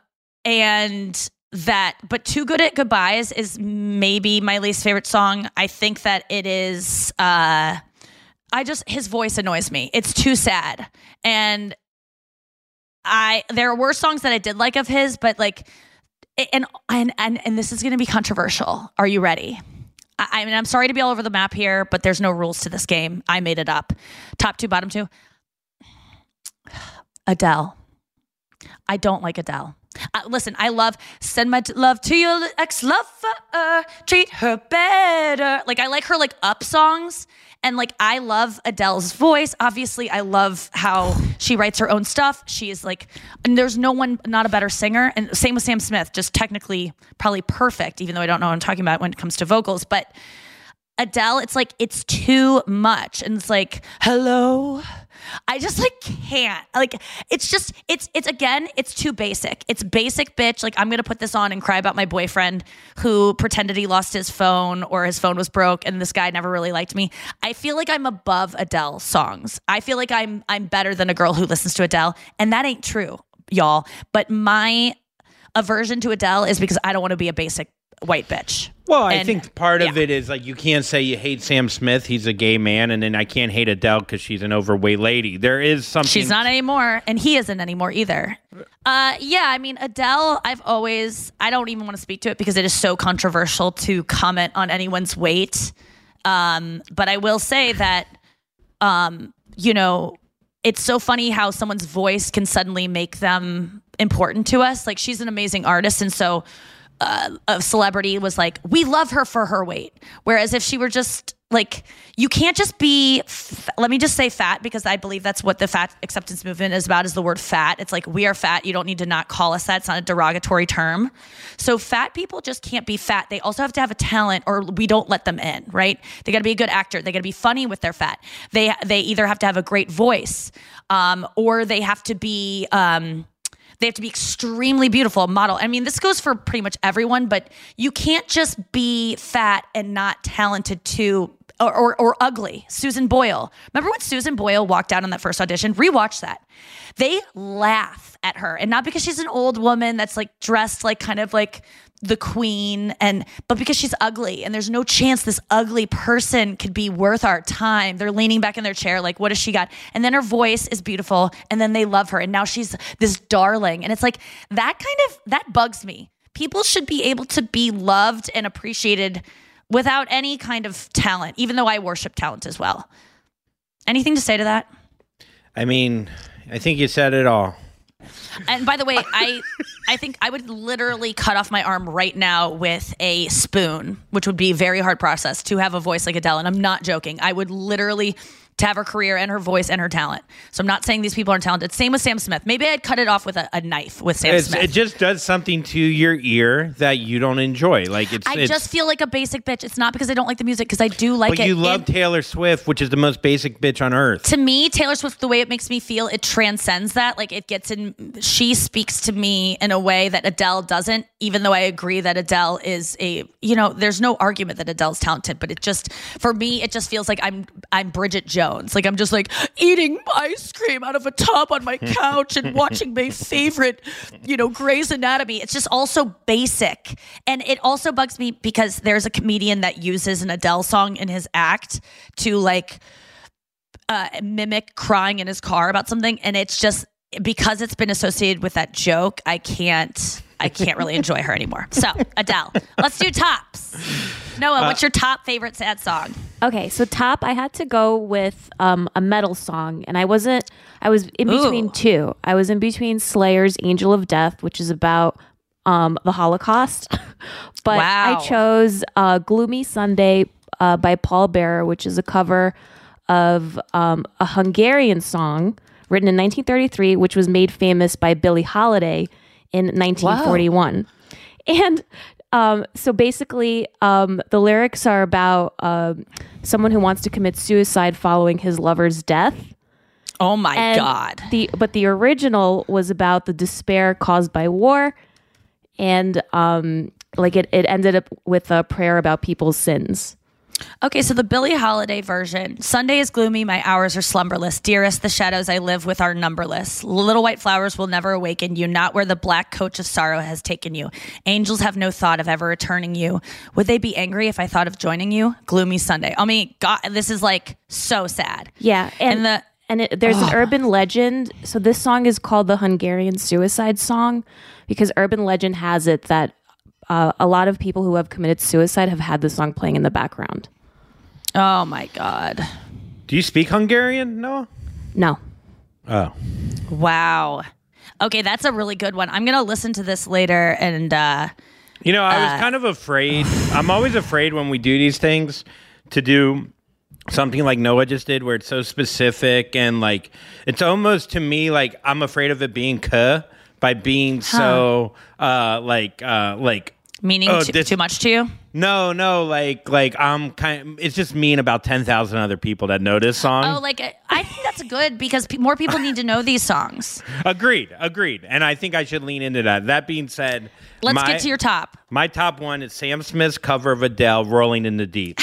Too Good at Goodbyes is maybe my least favorite song. I think that it is, his voice annoys me. It's too sad. And there were songs that I did like of his, but like, and this is going to be controversial. Are you ready? I mean, I'm sorry to be all over the map here, but there's no rules to this game. I made it up. Top two, bottom two. Adele. I don't like Adele. Listen, I love Send My Love to Your Ex-Lover, Treat Her Better. Like, I like her, like, up songs. And, like, I love Adele's voice. Obviously, I love how she writes her own stuff. She is, like, and there's no one, not a better singer. And same with Sam Smith, just technically probably perfect, even though I don't know what I'm talking about when it comes to vocals. But Adele, it's like, it's too much. And it's like, hello. I just like can't. Like, it's just, it's again, it's too basic. It's basic bitch. Like, I'm going to put this on and cry about my boyfriend who pretended he lost his phone or his phone was broke and this guy never really liked me. I feel like I'm above Adele songs. I feel like I'm better than a girl who listens to Adele. And that ain't true, y'all. But my aversion to Adele is because I don't want to be a basic white bitch.
Well, I think part of it is like you can't say you hate Sam Smith. He's a gay man. And then I can't hate Adele because she's an overweight lady. There is something.
She's not anymore. And he isn't anymore either. Yeah, I mean, Adele, I don't even want to speak to it because it is so controversial to comment on anyone's weight. But I will say that, it's so funny how someone's voice can suddenly make them important to us. Like, she's an amazing artist. And so a celebrity was like, we love her for her weight. Whereas if she were just like, you can't just be, let me just say fat, because I believe that's what the fat acceptance movement is about, is the word fat. It's like, we are fat. You don't need to not call us that. It's not a derogatory term. So fat people just can't be fat. They also have to have a talent or we don't let them in, right? They got to be a good actor. They got to be funny with their fat. They either have to have a great voice, or they have to be, extremely beautiful, model. I mean, this goes for pretty much everyone, but you can't just be fat and not talented too, or ugly. Susan Boyle. Remember when Susan Boyle walked out on that first audition? Rewatch that. They laugh at her. And not because she's an old woman that's like dressed like kind of like the queen, but because she's ugly and there's no chance this ugly person could be worth our time. They're leaning back in their chair like, what has she got? And then her voice is beautiful and then they love her and now she's this darling. And it's like that bugs me. People should be able to be loved and appreciated without any kind of talent, even though I worship talent as well. Anything to say to that?
I mean, I think you said it all.
And by the way, I think I would literally cut off my arm right now with a spoon, which would be a very hard process to have a voice like Adele. And I'm not joking. I would literally, to have her career and her voice and her talent. So I'm not saying these people aren't talented. Same with Sam Smith. Maybe I'd cut it off with a knife with Sam Smith.
It just does something to your ear that you don't enjoy. Like
I just feel like a basic bitch. It's not because I don't like the music, because I do like it.
But you love Taylor Swift, which is the most basic bitch on earth.
To me, Taylor Swift, the way it makes me feel, it transcends that. Like it gets in. She speaks to me in a way that Adele doesn't. Even though I agree that Adele is there's no argument that Adele's talented, but for me, it just feels like I'm Bridget Jones. Like I'm just like eating ice cream out of a tub on my couch and watching my favorite, Grey's Anatomy. It's just also basic. And it also bugs me because there's a comedian that uses an Adele song in his act to mimic crying in his car about something. And it's just because it's been associated with that joke, I can't really enjoy her anymore. So Adele, let's do tops. Noah, what's your top favorite sad song?
Okay, so top, I had to go with a metal song, and I was in between two. I was in between Slayer's Angel of Death, which is about the Holocaust, but
wow.
I chose Gloomy Sunday by Paul Bearer, which is a cover of a Hungarian song written in 1933, which was made famous by Billie Holiday in 1941. Wow. And so basically, the lyrics are about someone who wants to commit suicide following his lover's death.
Oh my God.
But the original was about the despair caused by war. And it ended up with a prayer about people's sins.
Okay, so the Billie Holiday version. Sunday is gloomy, my hours are slumberless. Dearest, the shadows I live with are numberless. Little white flowers will never awaken you, not where the black coach of sorrow has taken you. Angels have no thought of ever returning you. Would they be angry if I thought of joining you? Gloomy Sunday. I mean, God, this is like so sad.
Yeah, there's an urban legend. So this song is called the Hungarian suicide song because urban legend has it that a lot of people who have committed suicide have had this song playing in the background.
Oh my God.
Do you speak Hungarian, Noah?
No.
Oh.
Wow. Okay, that's a really good one. I'm going to listen to this later and... I
was kind of afraid. I'm always afraid when we do these things to do something like Noah just did where it's so specific and like it's almost to me like I'm afraid of it being by being so
meaning too much to you?
No, like I'm it's just me and about 10,000 other people that know this song.
Oh, I think that's good because more people need to know these songs.
Agreed. And I think I should lean into that. That being said,
let's get to your top.
My top one is Sam Smith's cover of Adele, Rolling in the Deep.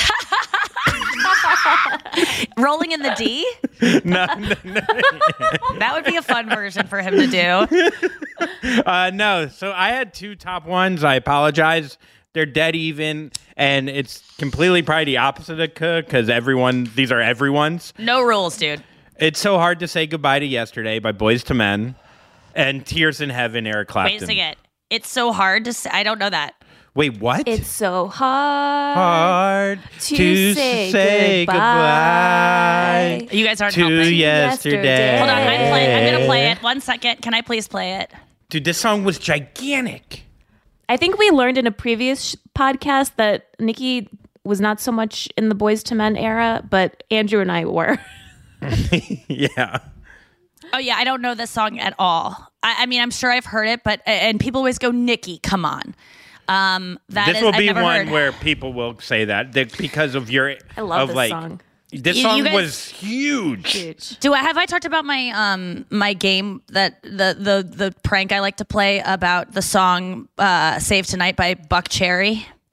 Rolling in the D?
No.
That would be a fun version for him to do.
No. So I had two top ones. I apologize. They're dead even, and it's completely probably the opposite of because these are everyone's.
No rules, dude.
It's so hard to say goodbye to yesterday by Boyz II Men, and Tears in Heaven, Eric Clapton.
Wait a second. It's so hard to say. I don't know that.
Wait, what?
It's so hard to say goodbye.
You guys aren't
to
helping.
Yesterday.
Hold on, I'm going to play it. 1 second. Can I please play it?
Dude, this song was gigantic.
I think we learned in a previous podcast that Nikki was not so much in the Boyz II Men era, but Andrew and I were.
Yeah.
Oh, yeah. I don't know this song at all. I mean, I'm sure I've heard it, and people always go, Nikki, come on.
This will be one where people will say that because of your...
I love this song.
This song was huge.
Have I talked about my my game that the prank I like to play about the song "Save Tonight" by Buck Cherry?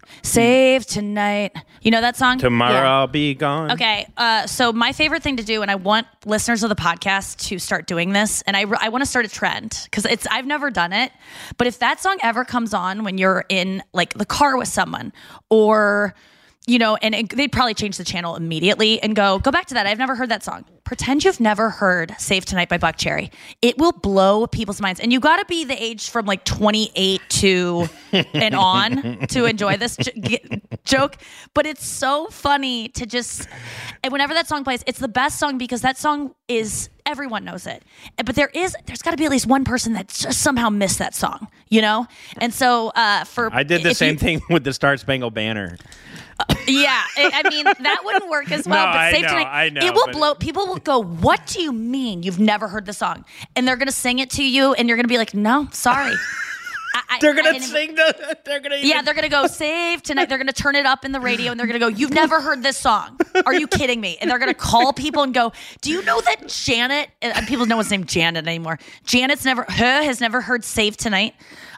Save tonight. You know that song?
Tomorrow I'll be gone.
Okay. So my favorite thing to do, and I want listeners of the podcast to start doing this, and I want to start a trend because I've never done it, but if that song ever comes on when you're in like the car with someone or, and they'd probably change the channel immediately and go back to that. I've never heard that song. Pretend you've never heard Save Tonight by Buck Cherry. It will blow people's minds. And you got to be the age from like 28 to and on to enjoy this joke. But it's so funny to just, and whenever that song plays, it's the best song because that song is, everyone knows it. But there's got to be at least one person that just somehow missed that song, And so
I did the same thing with the Star Spangled Banner.
Yeah, I mean that wouldn't work as well.
No,
but Save
I
Tonight,
know,
it will blow. People will go, "What do you mean you've never heard the song?" And they're gonna sing it to you, and you're gonna be like, "No, sorry."
They're gonna sing they're
gonna go Save Tonight. They're gonna turn it up in the radio, and they're gonna go, "You've never heard this song? Are you kidding me?" And they're gonna call people and go, "Do you know that Janet?" And people know his name Janet anymore. Janet's has never heard Save Tonight.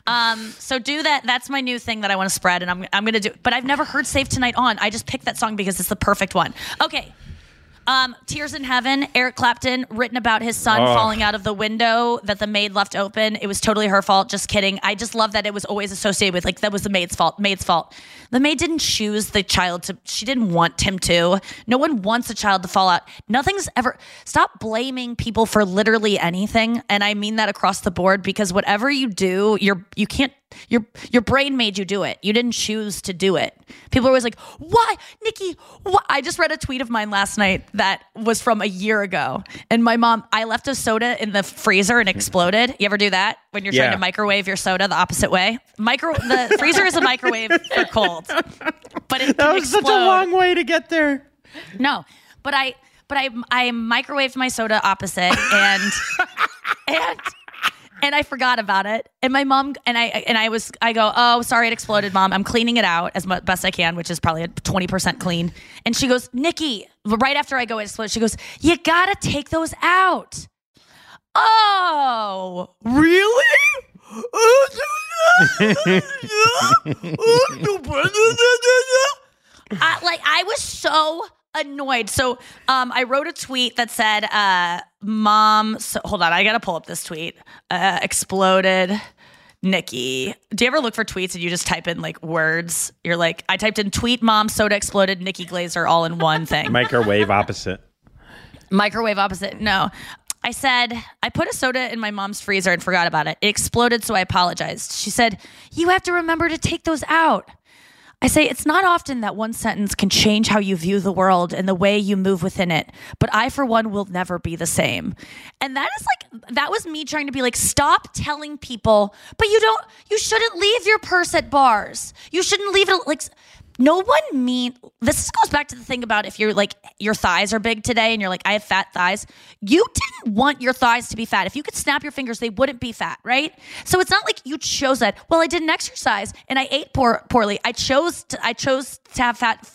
So do that. That's my new thing that I want to spread, and I'm going to do. But I've never heard Save Tonight on. I just picked that song because it's the perfect one. Okay. Tears in Heaven, Eric Clapton, written about his son falling out of the window that the maid left open. It was totally her fault. Just kidding. I just love that it was always associated with that was the maid's fault. The maid didn't choose the child she didn't want him to. No one wants a child to fall out. Nothing's ever, stop blaming people for literally anything. And I mean that across the board because whatever you do, you can't, your brain made you do it. You didn't choose to do it. People are always like, why, Nikki? Why? I just read a tweet of mine last night that was from a year ago. And my mom, I left a soda in the freezer and exploded. You ever do that when you're trying to microwave your soda the opposite way? The freezer is a microwave for cold, but it
that was
explode.
Such a long way to get there.
No, but I microwaved my soda opposite and I forgot about it. And my mom I go, "Oh, sorry, it exploded, Mom. I'm cleaning it out as best I can," which is probably 20% clean. And she goes, "Nikki," right after I go, it exploded. She goes, "You gotta take those out." Oh, really? I was so annoyed. So I wrote a tweet that said, Mom, hold on, I gotta pull up this tweet. Exploded Nikki. Do you ever look for tweets and you just type in like words? You're like, I typed in tweet mom, soda exploded, Nikki Glaser all in one thing.
Microwave opposite.
No. I said, I put a soda in my mom's freezer and forgot about it. It exploded, so I apologized. She said, "You have to remember to take those out." I say, it's not often that one sentence can change how you view the world and the way you move within it. But I, for one, will never be the same. And that was me trying to be like, stop telling people, but you shouldn't leave your purse at bars. You shouldn't leave it like, this goes back to the thing about if you're like, your thighs are big today and you're like, I have fat thighs. You didn't want your thighs to be fat. If you could snap your fingers, they wouldn't be fat, right? So it's not like you chose that. Well, I didn't exercise and I ate poorly. I chose to have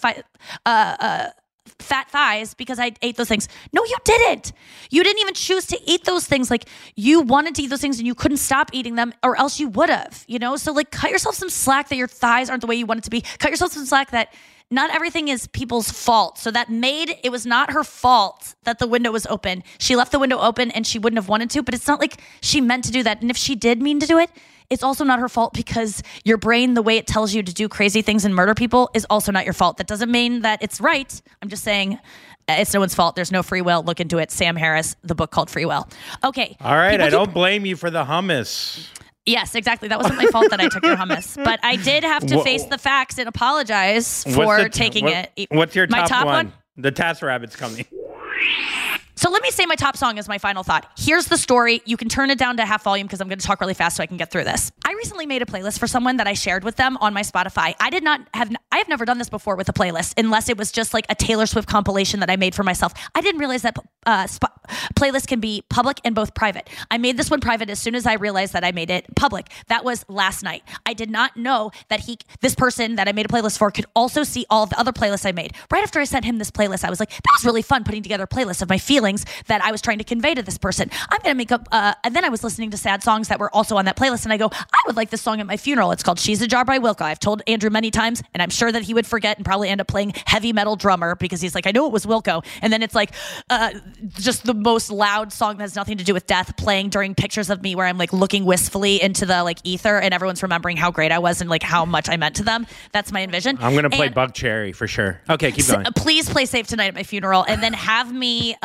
fat thighs because I ate those things. No, you didn't. You didn't even choose to eat those things. Like you wanted to eat those things and you couldn't stop eating them or else you would have, So like cut yourself some slack that your thighs aren't the way you want it to be. Cut yourself some slack that not everything is people's fault. So that maid, it was not her fault that the window was open. She left the window open and she wouldn't have wanted to, but it's not like she meant to do that. And if she did mean to do it, it's also not her fault because your brain, the way it tells you to do crazy things and murder people is also not your fault. That doesn't mean that it's right. I'm just saying it's no one's fault. There's no free will. Look into it. Sam Harris, the book called Free Will. Okay.
All right. I don't blame you for the hummus.
Yes, exactly. That wasn't my fault that I took your hummus. But I did have to face the facts and apologize for taking it.
What's your
top
one? The TaskRabbit's coming.
So let me say my top song is my final thought. Here's the story. You can turn it down to half volume because I'm going to talk really fast so I can get through this. I recently made a playlist for someone that I shared with them on my Spotify. I have never done this before with a playlist unless it was just like a Taylor Swift compilation that I made for myself. I didn't realize that playlist can be public and both private. I made this one private as soon as I realized that I made it public. That was last night. I did not know that this person that I made a playlist for could also see all of the other playlists I made. Right after I sent him this playlist, I was like, that was really fun putting together a playlist of my feelings that I was trying to convey to this person. I'm going to make up, and then I was listening to sad songs that were also on that playlist, and I go, I would like this song at my funeral. It's called She's a Jar by Wilco. I've told Andrew many times, and I'm sure that he would forget and probably end up playing heavy metal drummer because he's like, I know it was Wilco. And then it's like just the most loud song that has nothing to do with death playing during pictures of me where I'm like looking wistfully into the like ether and everyone's remembering how great I was and like how much I meant to them. That's my envision.
I'm going to play Bug Cherry for sure. Okay, keep going.
Please play Save Tonight at my funeral and then have me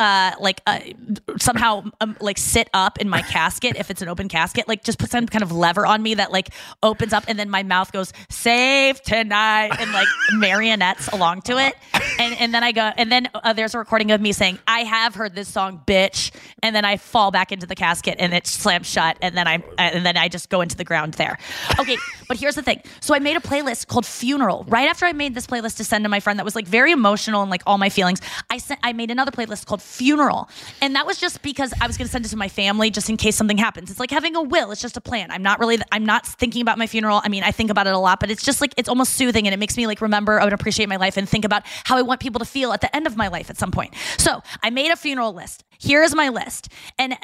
somehow like sit up in my casket if it's an open casket. Like just put some kind of lever on me that like opens up and then my mouth goes, Save Tonight, and like marionettes along to it. And then I go, and then there's a recording of me saying, I have heard this song, bitch. And then I fall back into the casket and it slams shut. And then I just go into the ground there. Okay. But here's the thing. So I made a playlist called Funeral. Right after I made this playlist to send to my friend that was like very emotional and like all my feelings, I made another playlist called Funeral. And that was just because I was going to send it to my family just in case something happens. It's like having a will. It's just a plan. I'm not thinking about my funeral. I mean, I think about it a lot, but it's just like, it's almost soothing and it makes me like remember and appreciate my life and think about how I want people to feel at the end of my life at some point. So I made a funeral list. Here is my list. And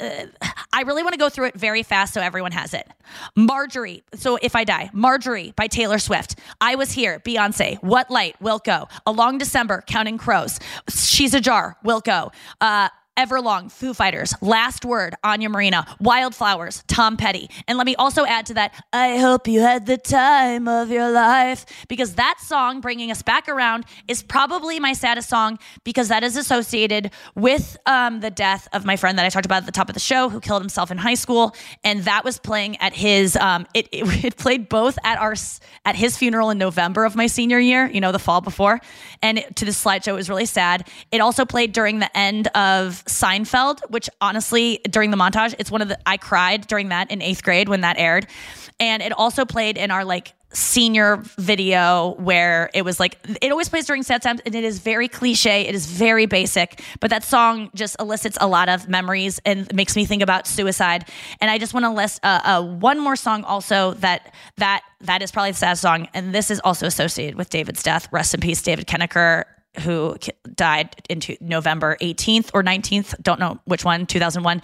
I really want to go through it very fast so everyone has it. Marjorie. So if I die, Marjorie by Taylor Swift. I Was Here, Beyonce. What Light, Wilco. A Long December, Counting Crows. She's a Jar, Wilco. Everlong, Foo Fighters. Last Word, Anya Marina. Wildflowers, Tom Petty. And let me also add to that, I hope you had the time of your life. Because that song, bringing us back around, is probably my saddest song because that is associated with the death of my friend that I talked about at the top of the show who killed himself in high school. And that was playing at his, it played both at his funeral in November of my senior year, the fall before. And to this slideshow, it was really sad. It also played during the end of Seinfeld, which honestly, during the montage, I cried during that in 8th grade when that aired. And it also played in our like senior video where it was like, it always plays during sad times and it is very cliche. It is very basic, but that song just elicits a lot of memories and makes me think about suicide. And I just want to list one more song also that is probably the saddest song. And this is also associated with David's death. Rest in peace, David Kennecker, who died into November 18th or 19th, don't know which one, 2001.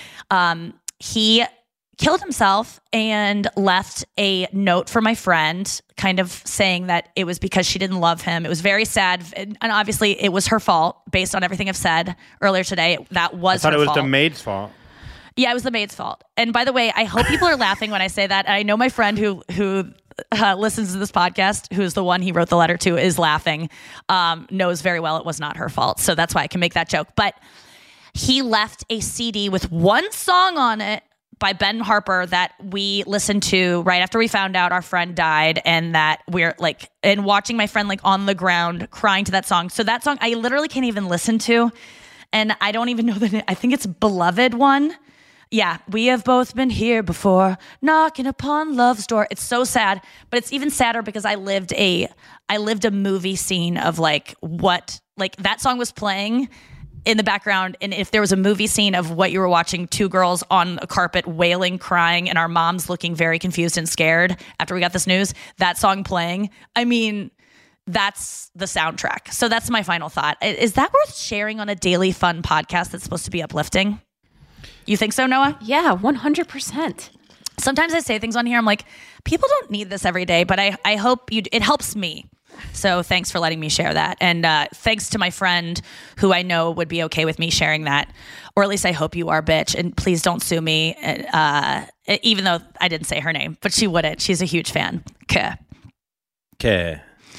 He killed himself and left a note for my friend kind of saying that it was because she didn't love him. It was very sad. And obviously it was her fault based on everything I've said earlier today. That was her fault. I thought
it was the maid's fault.
Yeah, it was the maid's fault. And by the way, I hope people are laughing when I say that. I know my friend who listens to this podcast, who's the one he wrote the letter to, is laughing, knows very well it was not her fault. So that's why I can make that joke. But he left a CD with one song on it by Ben Harper that we listened to right after we found out our friend died, and that we're like, and watching my friend like on the ground crying to that song. So that song I literally can't even listen to. And I don't even know I think it's Beloved one. Yeah, we have both been here before, knocking upon love's door. It's so sad, but it's even sadder because I lived a movie scene of like what, like that song was playing in the background, and if there was a movie scene of what you were watching, two girls on a carpet wailing, crying, and our moms looking very confused and scared after we got this news, that song playing, I mean, that's the soundtrack. So that's my final thought. Is that worth sharing on a daily fun podcast that's supposed to be uplifting? You think so, Noah?
Yeah, 100%.
Sometimes I say things on here, I'm like, people don't need this every day, but I hope it helps me. So thanks for letting me share that. And thanks to my friend who I know would be okay with me sharing that. Or at least I hope you are, bitch. And please don't sue me, even though I didn't say her name. But she wouldn't. She's a huge fan. Okay.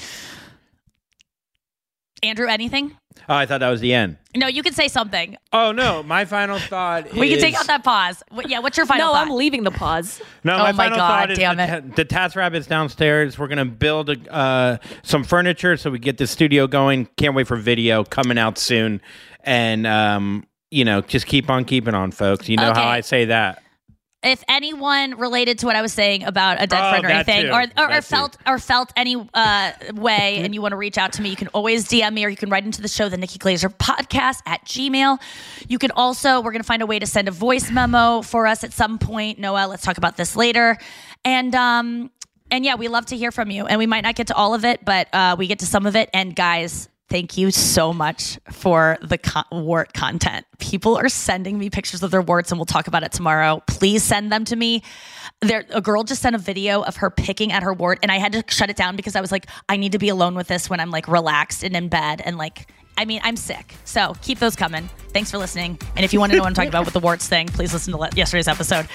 Andrew, anything?
Oh, I thought that was the end.
No, you can say something.
Oh, no. My final thought
We can take out that pause. Yeah, what's your final thought?
No, I'm leaving the pause.
No, my final thought is the TaskRabbit's downstairs. We're going to build some furniture so we get the studio going. Can't wait for video coming out soon. And, just keep on keeping on, folks. You know how I say that.
if anyone related to what I was saying about a dead friend or anything, or felt any way, and you want to reach out to me, you can always DM me, or you can write into the show, the Nikki Glazer Podcast at Gmail. You can also, we're going to find a way to send a voice memo for us at some point. Noah, let's talk about this later. And yeah, we love to hear from you, and we might not get to all of it, but we get to some of it. And guys, thank you so much for the wart content. People are sending me pictures of their warts, and we'll talk about it tomorrow. Please send them to me. A girl just sent a video of her picking at her wart, and I had to shut it down because I was like, I need to be alone with this when I'm like relaxed and in bed. And like, I mean, I'm sick. So keep those coming. Thanks for listening. And if you want to know what I'm talking about with the warts thing, please listen to yesterday's episode.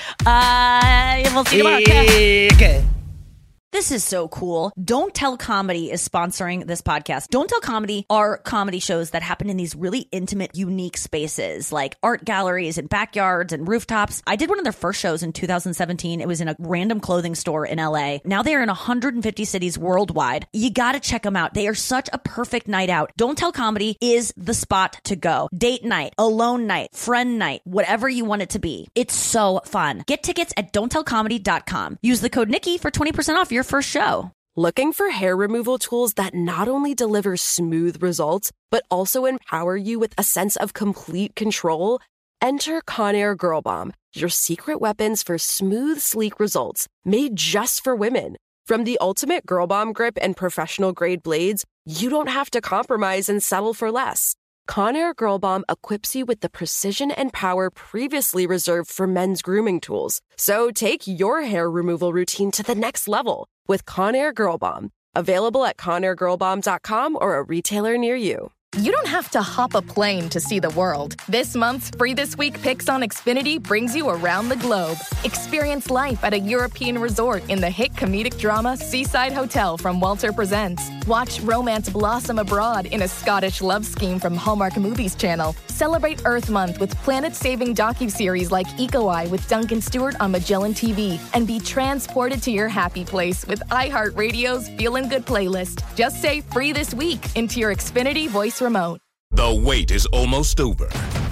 We'll see you tomorrow. Okay. This is so cool. Don't Tell Comedy is sponsoring this podcast. Don't Tell Comedy are comedy shows that happen in these really intimate, unique spaces like art galleries and backyards and rooftops. I did one of their first shows in 2017. It was in a random clothing store in LA. Now they are in 150 cities worldwide. You got to check them out. They are such a perfect night out. Don't Tell Comedy is the spot to go. Date night, alone night, friend night, whatever you want it to be. It's so fun. Get tickets at don'ttellcomedy.com. Use the code Nikki for 20% off your first show.
Looking for hair removal tools that not only deliver smooth results, but also empower you with a sense of complete control? Enter Conair Girl Bomb, your secret weapons for smooth, sleek results, made just for women. From the ultimate Girl Bomb grip and professional grade blades, you don't have to compromise and settle for less. Conair Girl Bomb equips you with the precision and power previously reserved for men's grooming tools. So take your hair removal routine to the next level with Conair Girl Bomb. Available at ConairGirlBomb.com or a retailer near you.
You don't have to hop a plane to see the world. This month's Free This Week Picks on Xfinity brings you around the globe. Experience life at a European resort in the hit comedic drama Seaside Hotel from Walter Presents. Watch romance blossom abroad in a Scottish love scheme from Hallmark Movies Channel. Celebrate Earth Month with planet-saving docuseries like Eco Eye with Duncan Stewart on Magellan TV. And be transported to your happy place with iHeartRadio's Feelin' Good playlist. Just say Free This Week into your Xfinity voice remote.
The wait is almost over.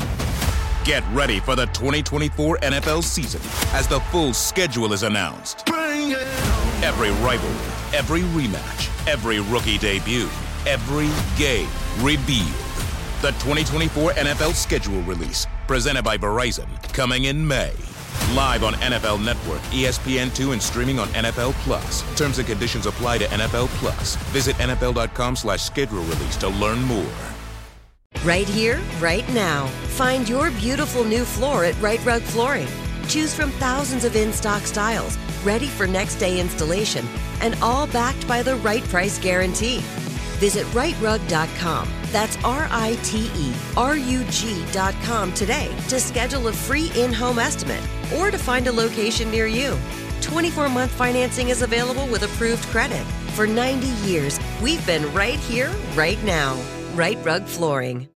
Get ready for the 2024 NFL season as the full schedule is announced. Bring it on. Every rivalry, every rematch, every rookie debut, every game revealed. The 2024 NFL schedule release, presented by Verizon, coming in May. Live on NFL Network, ESPN2, and streaming on NFL Plus. Terms and conditions apply to NFL Plus. Visit NFL.com/schedule release to learn more.
Right here, right now. Find your beautiful new floor at Right Rug Flooring. Choose from thousands of in-stock styles, ready for next day installation, and all backed by the right price guarantee. Visit rightrug.com. That's RITERUG.com today to schedule a free in-home estimate or to find a location near you. 24-month financing is available with approved credit. For 90 years, we've been right here, right now. Right Rug Flooring.